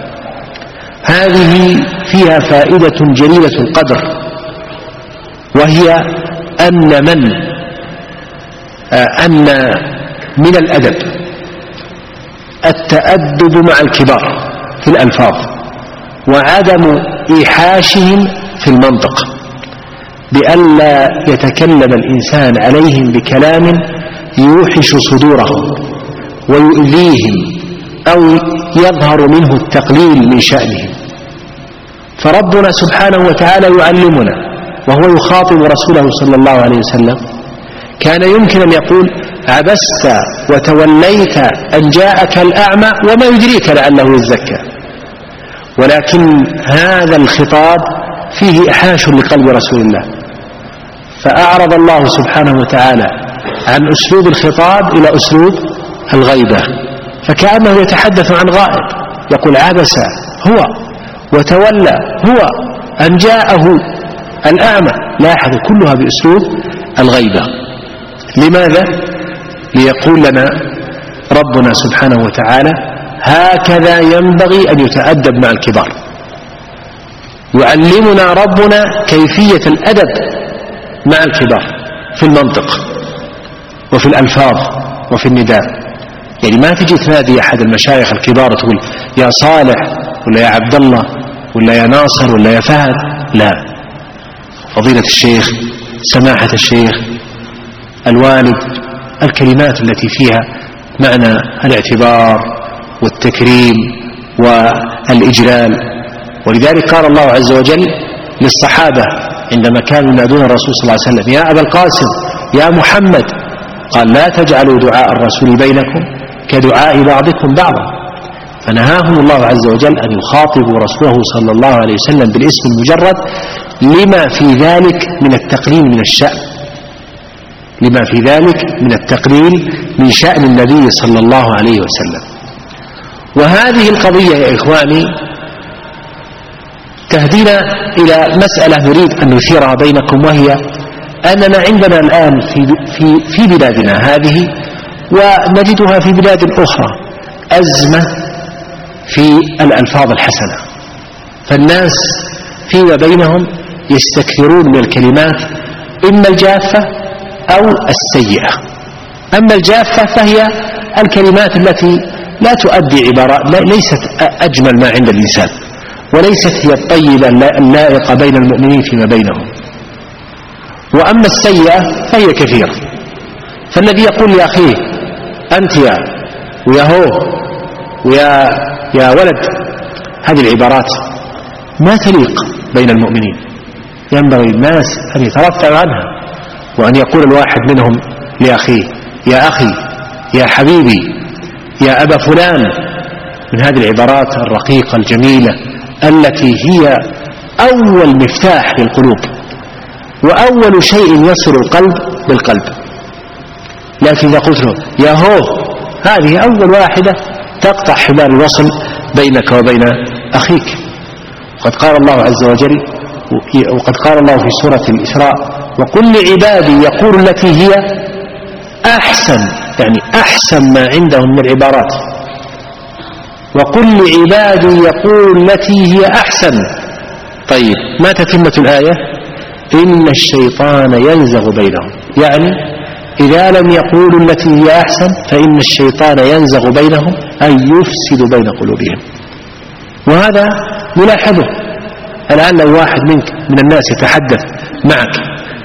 هذه فيها فائدة جليلة القدر، وهي أن من الأدب التأدب مع الكبار في الألفاظ وعدم إيحاشهم في المنطق، بألا يتكلم الإنسان عليهم بكلام يوحش صدورهم ويؤذيهم أو يظهر منه التقليل من شأنهم. فربنا سبحانه وتعالى يعلمنا وهو يخاطب رسوله صلى الله عليه وسلم، كان يمكن أن يقول عبست وتوليت أن جاءك الأعمى وما يدريك لعله يزكى، ولكن هذا الخطاب فيه إحاش لقلب رسول الله، فأعرض الله سبحانه وتعالى عن أسلوب الخطاب إلى أسلوب الغيبة، فكأنه يتحدث عن غائب، يقول عبس هو وتولى هو أن جاءه الأعمى، لاحظ كلها بأسلوب الغيبة. لماذا؟ ليقول لنا ربنا سبحانه وتعالى هكذا ينبغي أن يتأدب مع الكبار، يعلمنا ربنا كيفية الأدب مع الكبار في المنطق وفي الألفاظ وفي النداء. يعني ما تجي تنادي أحد المشايخ الكبار تقول يا صالح ولا يا عبد الله ولا يا ناصر ولا يا فهد، لا، فضيلة الشيخ، سماحة الشيخ، الوالد، الكلمات التي فيها معنى الاعتبار والتكريم والإجلال. ولذلك قال الله عز وجل للصحابة عندما كانوا ينادون الرسول صلى الله عليه وسلم يا أبا القاسم يا محمد، قال لا تجعلوا دعاء الرسول بينكم كدعاء بعضكم بعضا، فنهاهم الله عز وجل أن يخاطبوا رسوله صلى الله عليه وسلم بالاسم المجرد لما في ذلك من التقليل من الشأن، لما في ذلك من التقليل من شأن النبي صلى الله عليه وسلم. وهذه القضية يا إخواني تهدينا إلى مسألة نريد أن نثيرها بينكم، وهي أننا عندنا الآن في بلادنا هذه ونجدها في بلاد أخرى أزمة في الألفاظ الحسنة، فالناس فيما بينهم يستكثرون من الكلمات إما الجافة أو السيئة. أما الجافة فهي الكلمات التي لا تؤدي عبارات، ليست أجمل ما عند الإنسان، وليست هي الطيبة اللائقة بين المؤمنين فيما بينهم. وأما السيئة فهي كثيرة، فالذي يقول لأخيه أنت يا ويا هو ويا ولد، هذه العبارات ما تليق بين المؤمنين، ينبغي الناس أن يترفعوا عنها، وأن يقول الواحد منهم لأخيه يا أخي، يا حبيبي، يا أبا فلان، من هذه العبارات الرقيقة الجميلة التي هي أول مفتاح للقلوب وأول شيء يصل القلب بالقلب. لكن إذا قلت له يا هو، هذه أول واحدة تقطع حبال الوصل بينك وبين أخيك. وقد قال الله عز وجل، وقد قال الله في سورة الإسراء وقل لعبادي يقول التي هي أحسن، يعني أحسن ما عندهم من العبارات. وقل لعبادي يقول التي هي أحسن. طيب ما تتمة الآية؟ إن الشيطان ينزغ بينهم، يعني إذا لم يقولوا التي هي أحسن فإن الشيطان ينزغ بينهم أي يفسد بين قلوبهم. وهذا نلاحظه الآن. لو واحد منك من الناس يتحدث معك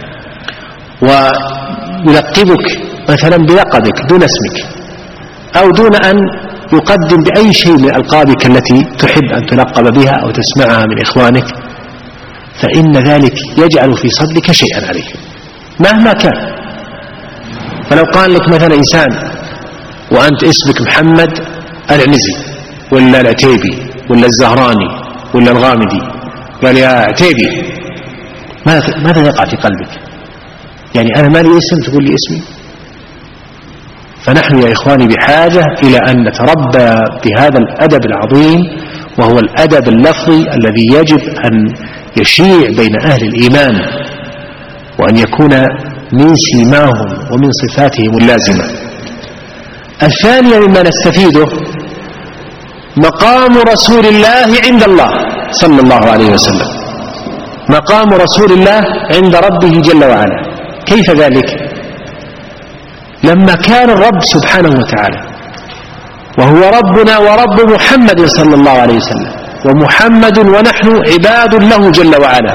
ويلقبك مثلا بلقبك دون اسمك، أو دون أن يقدم بأي شيء من ألقابك التي تحب أن تلقب بها أو تسمعها من إخوانك، فإن ذلك يجعل في صدرك شيئا عليه مهما كان. فلو قال لك مثلا إنسان وأنت اسمك محمد العنزي ولا العتيبي ولا الزهراني ولا الغامدي، قال يا عتيبي، ماذا يقع في قلبك؟ يعني أنا ما لي اسم تقول لي اسمي؟ فنحن يا إخواني بحاجة إلى أن نتربى بهذا الأدب العظيم، وهو الأدب اللفظي الذي يجب أن يشيع بين أهل الإيمان، وأن يكون من سيماهم ومن صفاتهم اللازمة. الثانية مما نستفيده مقام رسول الله عند الله صلى الله عليه وسلم، مقام رسول الله عند ربه جل وعلا. كيف ذلك؟ لما كان الرب سبحانه وتعالى وهو ربنا ورب محمد صلى الله عليه وسلم، ومحمد ونحن عباد له جل وعلا،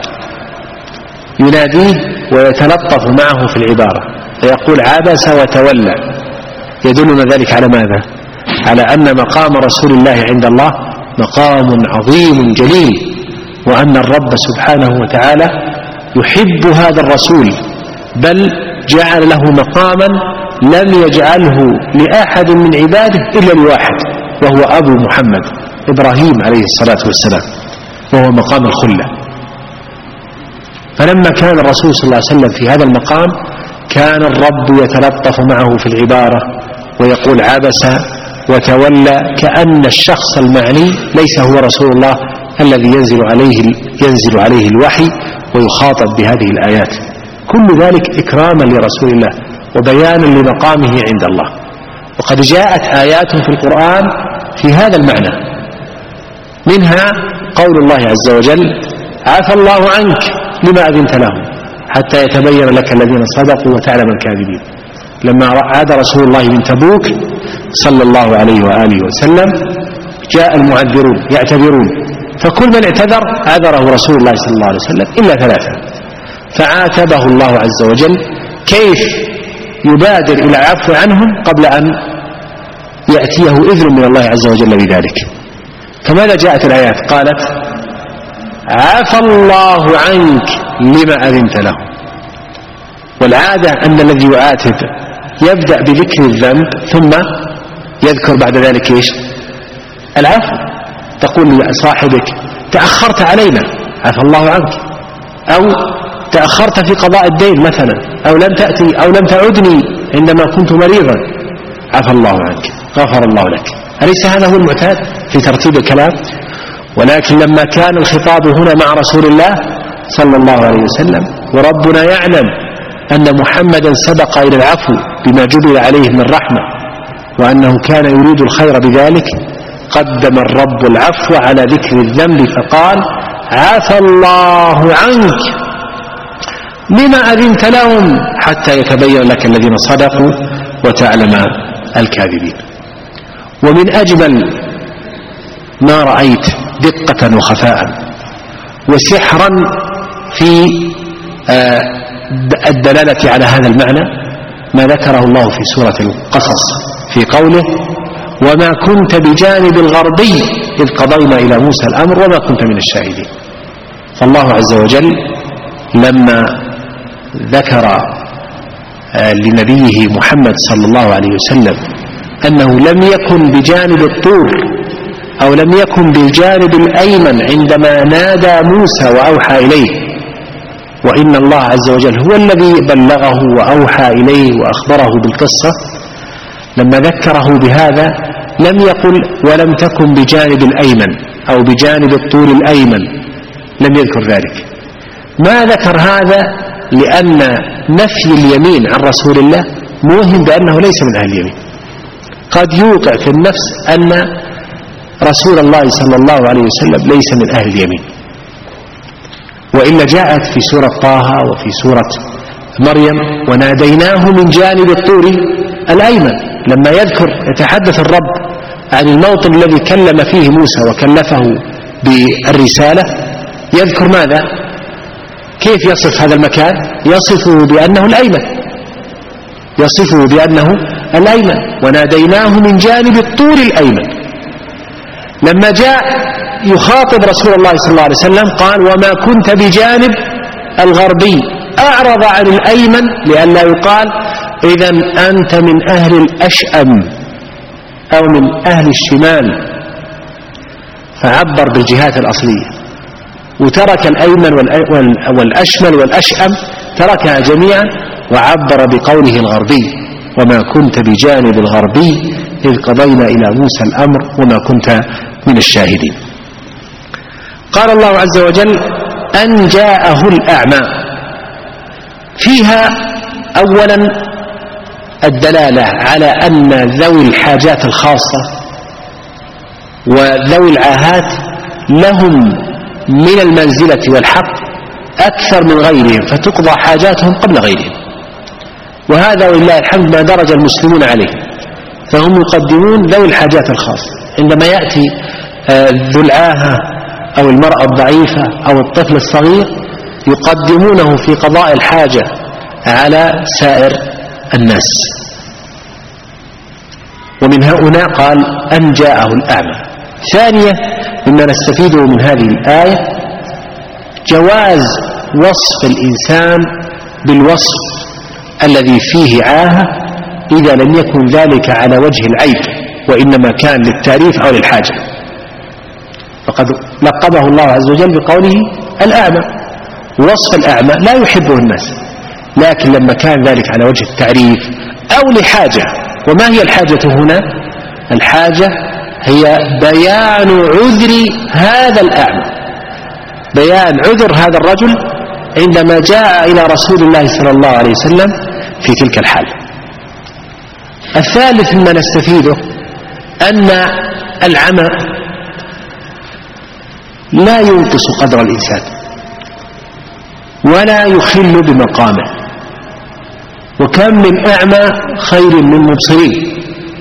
يناديه ويتلطف معه في العبارة فيقول عبس وتولى، يدلنا ذلك على ماذا؟ على أن مقام رسول الله عند الله مقام عظيم جليل، وأن الرب سبحانه وتعالى يحب هذا الرسول، بل جعل له مقاما لم يجعله لأحد من عباده إلا لواحد، وهو أبو محمد إبراهيم عليه الصلاة والسلام، وهو مقام الخلة. فلما كان الرسول صلى الله عليه وسلم في هذا المقام كان الرب يتلطف معه في العبارة ويقول عبس وتولى، كأن الشخص المعني ليس هو رسول الله الذي ينزل عليه الوحي ويخاطب بهذه الآيات. كل ذلك إكراما لرسول الله وبيانا لمقامه عند الله. وقد جاءت آيات في القرآن في هذا المعنى، منها قول الله عز وجل عفى الله عنك لما أذنت لهم حتى يتبين لك الذين صدقوا وتعلم الكاذبين. لما عاد رسول الله من تبوك صلى الله عليه وآله وسلم جاء المعذرون يعتذرون، فكل من اعتذر عذره رسول الله صلى الله عليه وسلم إلا ثلاثة، فعاتبه الله عز وجل كيف يبادر إلى العفو عنهم قبل أن يأتيه إذن من الله عز وجل بذلك. فماذا جاءت الآيات؟ قالت عفى الله عنك لما أذنت له. والعادة أن الذي يعاتب يبدأ بذكر الذنب ثم يذكر بعد ذلك إيش؟ العفو. تقول لصاحبك تأخرت علينا عفى الله عنك، أو تأخرت في قضاء الدين مثلا، أو لم تأتي أو لم تعدني عندما كنت مريضا عفى الله عنك غفر الله لك. أليس هذا هو المعتاد في ترتيب الكلام؟ ولكن لما كان الخطاب هنا مع رسول الله صلى الله عليه وسلم، وربنا يعلم أن محمدا سبق إلى العفو بما جبل عليه من رحمة، وأنه كان يريد الخير بذلك، قدم الرب العفو على ذكر الذنب فقال عفى الله عنك لما أذنت لهم حتى يتبين لك الذين صدقوا وتعلم الكاذبين. ومن أجمل ما رأيت دقة وخفاء وسحرا في الدلالة على هذا المعنى ما ذكره الله في سورة القصص في قوله: وما كنت بجانب الغربي إذ قضينا إلى موسى الأمر وما كنت من الشاهدين. فالله عز وجل لما ذكر لنبيه محمد صلى الله عليه وسلم أنه لم يكن بجانب الطور أو لم يكن بالجانب الأيمن عندما نادى موسى وأوحى إليه، وإن الله عز وجل هو الذي بلغه وأوحى إليه وأخبره بالقصة، لما ذكره بهذا لم يقل ولم تكن بجانب الأيمن أو بجانب الطور الأيمن، لم يذكر ذلك. ما ذكر هذا لأن نفي اليمين عن رسول الله موهم بأنه ليس من أهل اليمين. قد يوقع في النفس أن رسول الله صلى الله عليه وسلم ليس من أهل اليمين، وإلا جاءت في سورة طه وفي سورة مريم: وناديناه من جانب الطور الأيمن. لما يتحدث الرب عن الموطن الذي كلم فيه موسى وكلفه بالرسالة يذكر ماذا؟ كيف يصف هذا المكان؟ يصفه بأنه الأيمن، يصفه بأنه الأيمن. وناديناه من جانب الطور الأيمن. لما جاء يخاطب رسول الله صلى الله عليه وسلم قال: وما كنت بجانب الغربي، أعرض عن الأيمن لئلا يقال إذن أنت من أهل الأشأم أو من أهل الشمال، فعبر بالجهات الأصلية، وترك الأيمن والأشمل والأشأم تركها جميعا وعبر بقوله الغربي: وما كنت بجانب الغربي إذ قضينا إلى موسى الأمر وما كنت من الشاهدين. قال الله عز وجل: أن جاءه الأعمى. فيها أولا الدلالة على أن ذوي الحاجات الخاصة وذوي العاهات لهم من المنزلة والحق أكثر من غيرهم، فتقضى حاجاتهم قبل غيرهم، وهذا ولله الحمد ما درج المسلمون عليه، فهم يقدمون ذوي الحاجات الخاصة. عندما يأتي ذو العاهة أو المرأة الضعيفة أو الطفل الصغير يقدمونه في قضاء الحاجة على سائر الناس. ومن هنا قال: أن جاءه الأعمى. ثانية مما نستفيده من هذه الآية جواز وصف الإنسان بالوصف الذي فيه عاهة إذا لم يكن ذلك على وجه العيب، وإنما كان للتعريف أو للحاجة. فقد لقبه الله عز وجل بقوله الأعمى. وصف الأعمى لا يحبه الناس، لكن لما كان ذلك على وجه التعريف أو لحاجة. وما هي الحاجة هنا؟ الحاجة هي بيان عذر هذا الأعمى، بيان عذر هذا الرجل عندما جاء إلى رسول الله صلى الله عليه وسلم في تلك الحال. الثالث مما نستفيده أن العمى لا ينقص قدر الإنسان ولا يخل بمقامه، وكم من أعمى خير من مبصرين،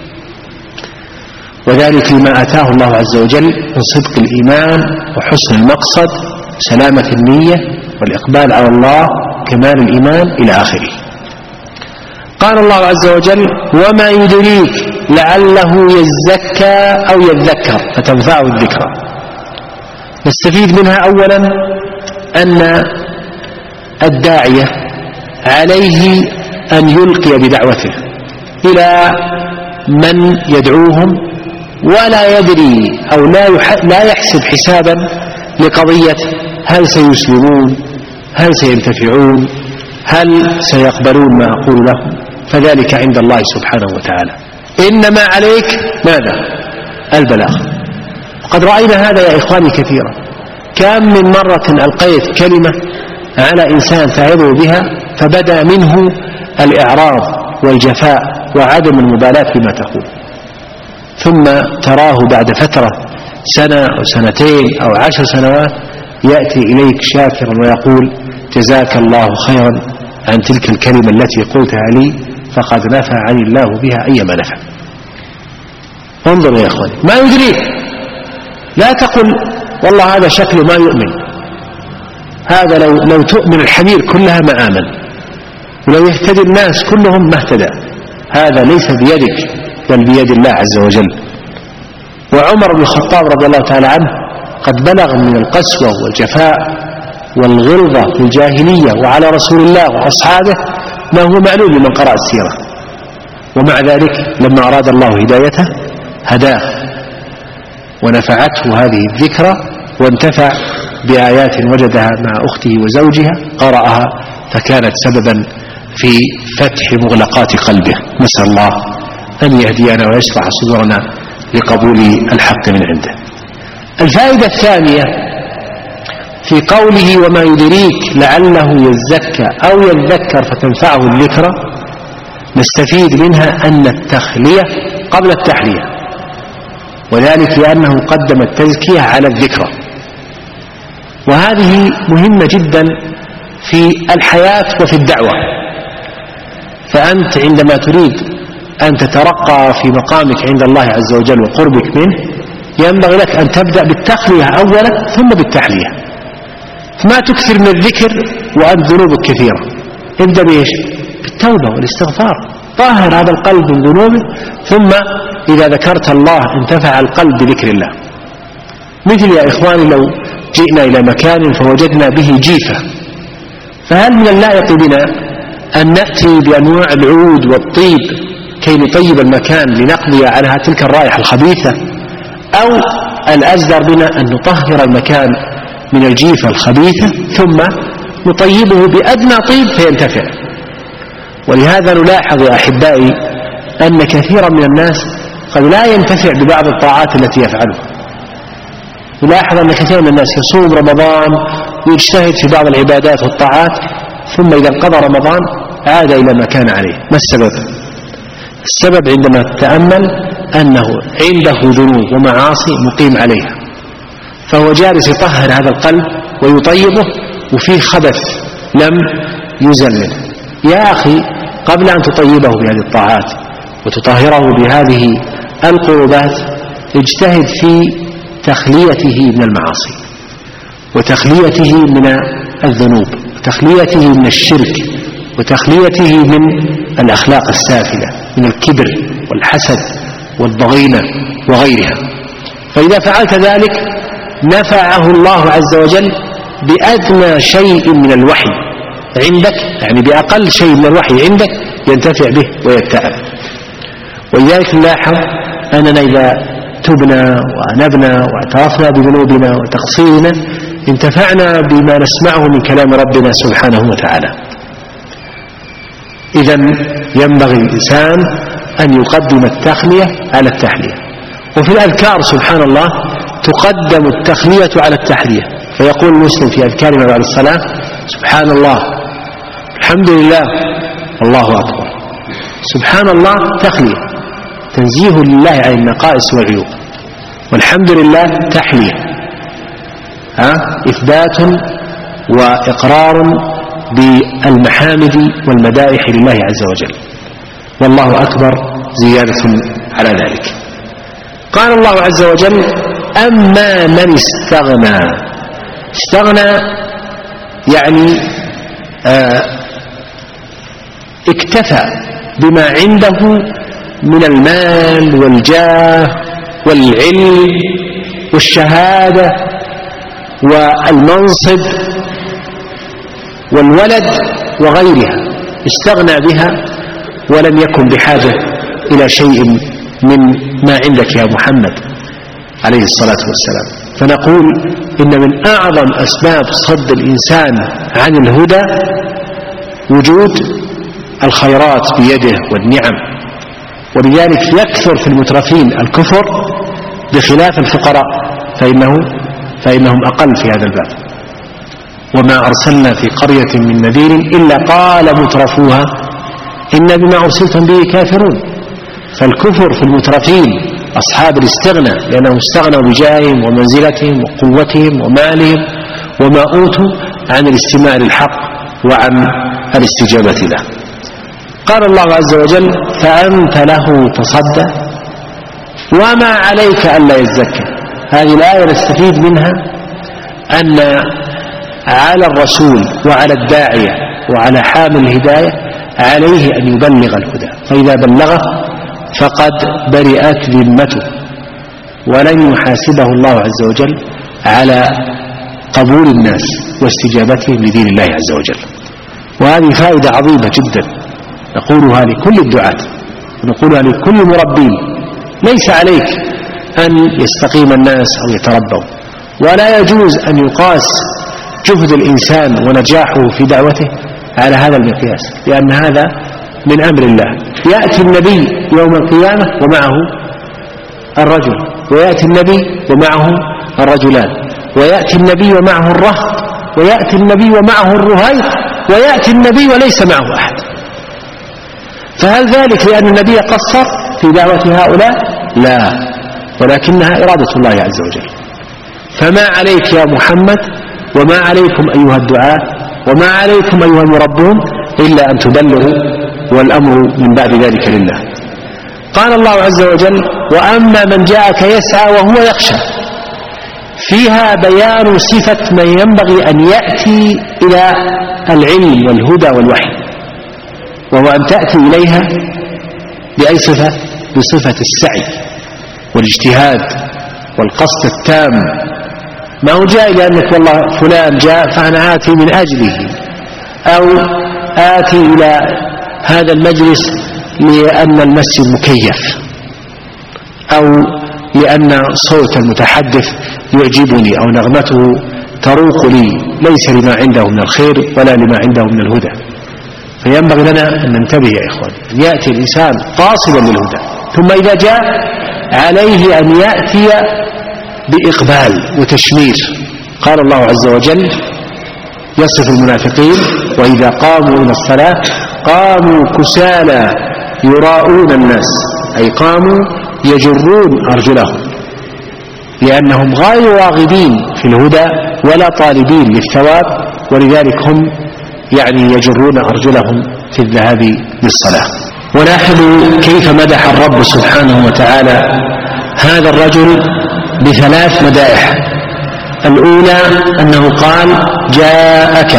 وذلك لما آتاه الله عز وجل من صدق الإيمان وحسن المقصد سلامة النية والإقبال على الله كمال الإيمان إلى آخره. قال الله عز وجل: وما يدريك لعله يزكى أو يذكر فتنفعه الذكرى. نستفيد منها أولا أن الداعية عليه أن يلقي بدعوته إلى من يدعوهم، ولا يدري أو لا يحسب حسابا لقضية هل سيسلمون، هل سينتفعون، هل سيقبلون ما أقول لهم، فذلك عند الله سبحانه وتعالى. إنما عليك ماذا؟ البلاغ. وقد رأينا هذا يا إخواني كثيرا. كم من مرة ألقيت كلمة على إنسان تعظه بها فبدأ منه الإعراض والجفاء وعدم المبالاة بما تقول، ثم تراه بعد فترة سنة أو سنتين أو 10 سنوات يأتي إليك شاكرا ويقول: جزاك الله خيرا عن تلك الكلمة التي قلتها لي فقد نفعني الله بها أيما نفع. انظروا يا أخواني، ما يدريك، لا تقل والله هذا شكله ما يؤمن، هذا لو تؤمن الحمير كلها ما آمن، ولو يهتدي الناس كلهم ما اهتدى. هذا ليس بيدك بل بيد الله عز وجل. وعمر بن الخطاب رضي الله تعالى عنه قد بلغ من القسوة والجفاء والغلظة في الجاهلية وعلى رسول الله وأصحابه ما هو معلوم لمن قرأ السيرة، ومع ذلك لما أراد الله هدايته هداه ونفعته هذه الذكرى، وانتفع بآيات وجدها مع أخته وزوجها قرأها فكانت سببا في فتح مغلقات قلبه. نسأل الله أن يهدينا ويشرح صدورنا لقبول الحق من عنده. الفائدة الثانية في قوله وما يدريك لعله يزكى أو يذكر فتنفعه الذكرى، نستفيد منها أن التخلية قبل التحلية، وذلك لأنه قدم التزكية على الذكرى، وهذه مهمة جدا في الحياة وفي الدعوة. فأنت عندما تريد أن تترقى في مقامك عند الله عز وجل وقربك منه ينبغي لك أن تبدأ بالتخلية أولا ثم بالتحلية. ما تكثر من الذكر وأنت ذنوبك كثيرة، ابدأ بإيش؟ بالتوبة والاستغفار، طهر هذا القلب من ذنوبه، ثم إذا ذكرت الله انتفع القلب بذكر الله. مثل يا إخواني لو جئنا إلى مكان فوجدنا به جيفة، فهل من اللائق بنا أن نأتي بأنواع العود والطيب كي نطيب المكان لنقضي عنها تلك الرائحة الخبيثة، أو الأجدر بنا أن نطهر المكان من الجيفة الخبيثة ثم نطيبه بأدنى طيب فينتفع؟ ولهذا نلاحظ يا أحبائي أن كثيرا من الناس قد لا ينتفع ببعض الطاعات التي يفعلها. نلاحظ أن كثير من الناس يصوم رمضان ويجتهد في بعض العبادات والطاعات، ثم إذا انقضى رمضان عاد إلى ما كان عليه. ما السبب؟ السبب عندما تتأمل أنه عنده ذنوب ومعاصي مقيم عليها، فهو جالس يطهر هذا القلب ويطيبه وفيه خبث لم يزل منه. يا أخي قبل أن تطيبه بهذه الطاعات وتطهره بهذه القربات اجتهد في تخليته من المعاصي وتخليته من الذنوب وتخليته من الشرك وتخليته من الأخلاق السافلة من الكبر والحسد والضغينة وغيرها. فإذا فعلت ذلك نفعه الله عز وجل بأدنى شيء من الوحي عندك، يعني بأقل شيء من الوحي عندك ينتفع به ويتعب. ولذلك نلاحظ أننا إذا تبنا وأنبنا واعترفنا بذنوبنا وتقصيرنا انتفعنا بما نسمعه من كلام ربنا سبحانه وتعالى. إذن ينبغي الإنسان أن يقدم التخلية على التحلية. وفي الأذكار سبحان الله تقدم التخلية على التحلية، فيقول المسلم في أذكار بعد الصلاة سبحان الله الحمد لله الله أكبر. سبحان الله تخلية تنزيه لله عن النقائص والعيوب، والحمد لله تحلية إثبات وإقرار بالمحامد والمدائح لله عز وجل، والله أكبر زيادة على ذلك. قال الله عز وجل أما من استغنى. استغنى يعني اكتفى بما عنده من المال والجاه والعلم والشهادة والمنصب والولد وغيرها، استغنى بها ولم يكن بحاجة إلى شيء من ما عندك يا محمد عليه الصلاة والسلام. فنقول إن من أعظم أسباب صد الإنسان عن الهدى وجود الخيرات بيده والنعم، ولذلك يكثر في المترفين الكفر بخلاف الفقراء فإنهم أقل في هذا الباب. وما أرسلنا في قرية من نذير إلا قال مترفوها إن بما أرسلتم به كافرون. فالكفر في المترفين أصحاب الاستغنى لأنهم استغنوا بجاههم ومنزلتهم وقوتهم ومالهم وما أوتوا عن الاستماع للحق وعن الاستجابة له. قال الله عز وجل: فأنت له تصدى وما عليك ألا يزكى. هذه الآية نستفيد منها أن على الرسول وعلى الداعية وعلى حامل الهداية عليه أن يبلغ الهدى، فإذا بلغه فقد برئت ذمته ولن يحاسبه الله عز وجل على قبول الناس واستجابتهم لدين الله عز وجل. وهذه فائدة عظيمة جدا نقولها لكل الدعاة ونقولها لكل مربين. ليس عليك أن يستقيم الناس أو يتربوا، ولا يجوز أن يقاس جهد الإنسان ونجاحه في دعوته على هذا المقياس، لأن هذا من أمر الله. يأتي النبي يوم القيامة ومعه الرجل، ويأتي النبي ومعه الرجلان، ويأتي النبي ومعه الرهط، ويأتي النبي ومعه الرهيط، ويأتي النبي وليس معه أحد. فهل ذلك لأن النبي قصر في دعوة هؤلاء؟ لا، ولكنها إرادة الله عز وجل. فما عليك يا محمد وما عليكم أيها الدعاة وما عليكم أيها المربون إلا أن تبلغوا، والأمر من بعد ذلك لله. قال الله عز وجل: وأما من جاءك يسعى وهو يخشى، فيها بيان صفة من ينبغي أن يأتي إلى العلم والهدى والوحي، وهو أن تأتي إليها بأي صفة؟ بصفة السعي والاجتهاد والقصد التام. ما هو جاء لأنك والله فلان جاء فأنا آتي من أجله، أو آتي إلى هذا المجلس لأن المسجد مكيف، أو لأن صوت المتحدث يعجبني أو نغمته تروق لي، ليس لما عنده من الخير ولا لما عنده من الهدى. فينبغي لنا أن ننتبه يا إخوان، أن يأتي الإنسان قاصدا للهدى، ثم إذا جاء عليه أن يأتي بإقبال وتشمير. قال الله عز وجل يصف المنافقين: وإذا قاموا إلى الصلاة قاموا كسالى يراءون الناس، أي قاموا يجرون أرجلهم، لأنهم غير راغبين في الهدى ولا طالبين للثواب، ولذلك هم يجرون أرجلهم في الذهاب للصلاة. ولاحظوا كيف مدح الرب سبحانه وتعالى هذا الرجل بثلاث مدائح. الأولى أنه قال: جاءك،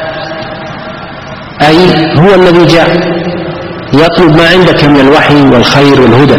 أي هو الذي جاء يطلب ما عندك من الوحي والخير والهدى.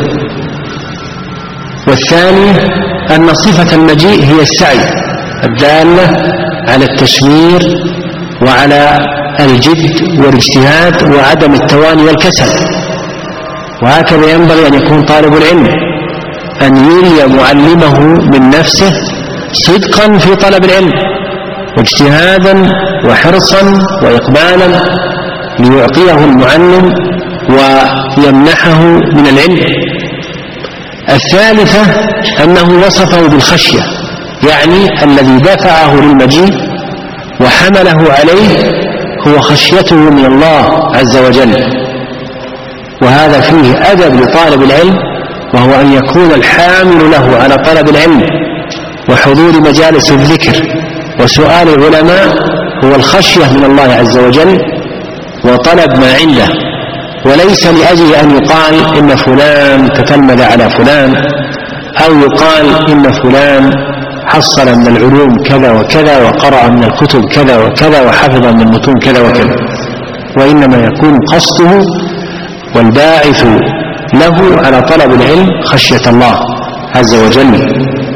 والثاني أن صفة المجيء هي السعي الدالة على التشمير وعلى الجد والاجتهاد وعدم التواني والكسل. وهكذا ينبغي أن يكون طالب العلم، أن يري معلمه من نفسه صدقا في طلب العلم واجتهادا وحرصا وإقبالا ليعطيه المعلم ويمنحه من العلم. الثالثة أنه وصفه بالخشية، يعني الذي دفعه للمجيء وحمله عليه هو خشيته من الله عز وجل. وهذا فيه أدب لطالب العلم، وهو أن يكون الحامل له على طلب العلم وحضور مجالس الذكر وسؤال العلماء هو الخشية من الله عز وجل وطلب ما عنده، وليس لأجل أن يقال إن فلان تتلمذ على فلان، أو يقال إن فلان حصل من العلوم كذا وكذا وقرأ من الكتب كذا وكذا وحفظ من المتون كذا وكذا، وإنما يكون قصده والباعث له على طلب العلم خشية الله عز وجل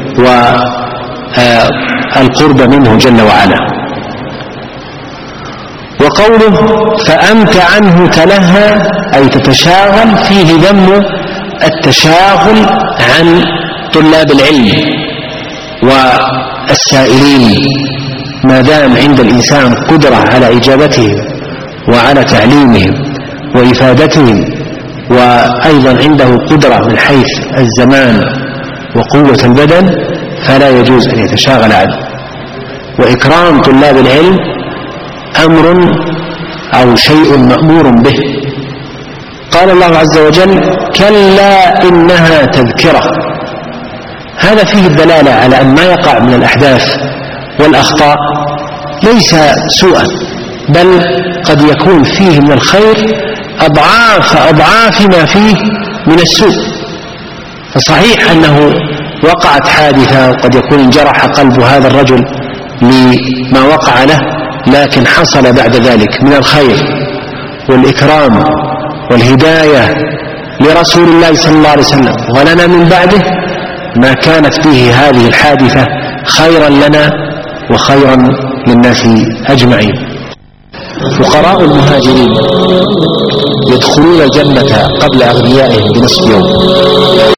والقرب منه جل وعلا. وقوله فأنت عنه تلهى أي تتشاغل، فيه ذم التشاغل عن طلاب العلم والسائلين، ما دام عند الإنسان قدرة على إجابتهم وعلى تعليمهم وإفادتهم، وأيضا عنده قدرة من حيث الزمان وقوة البدن، فلا يجوز أن يتشاغل عنه. وإكرام طلاب العلم أمر أو شيء مأمور به. قال الله عز وجل كلا إنها تذكرة، هذا فيه الدلالة على أن ما يقع من الأحداث والأخطاء ليس سوءا، بل قد يكون فيه من الخير أضعاف ما فيه من السوء. فصحيح أنه وقعت حادثة وقد يكون انجرح قلب هذا الرجل لما وقع له، لكن حصل بعد ذلك من الخير والإكرام والهداية لرسول الله صلى الله عليه وسلم ولنا من بعده ما كانت به هذه الحادثة خيرا لنا وخيرا للناس أجمعين. فقراء المهاجرين يدخلون الجنة قبل أغنيائهم بنصف يوم.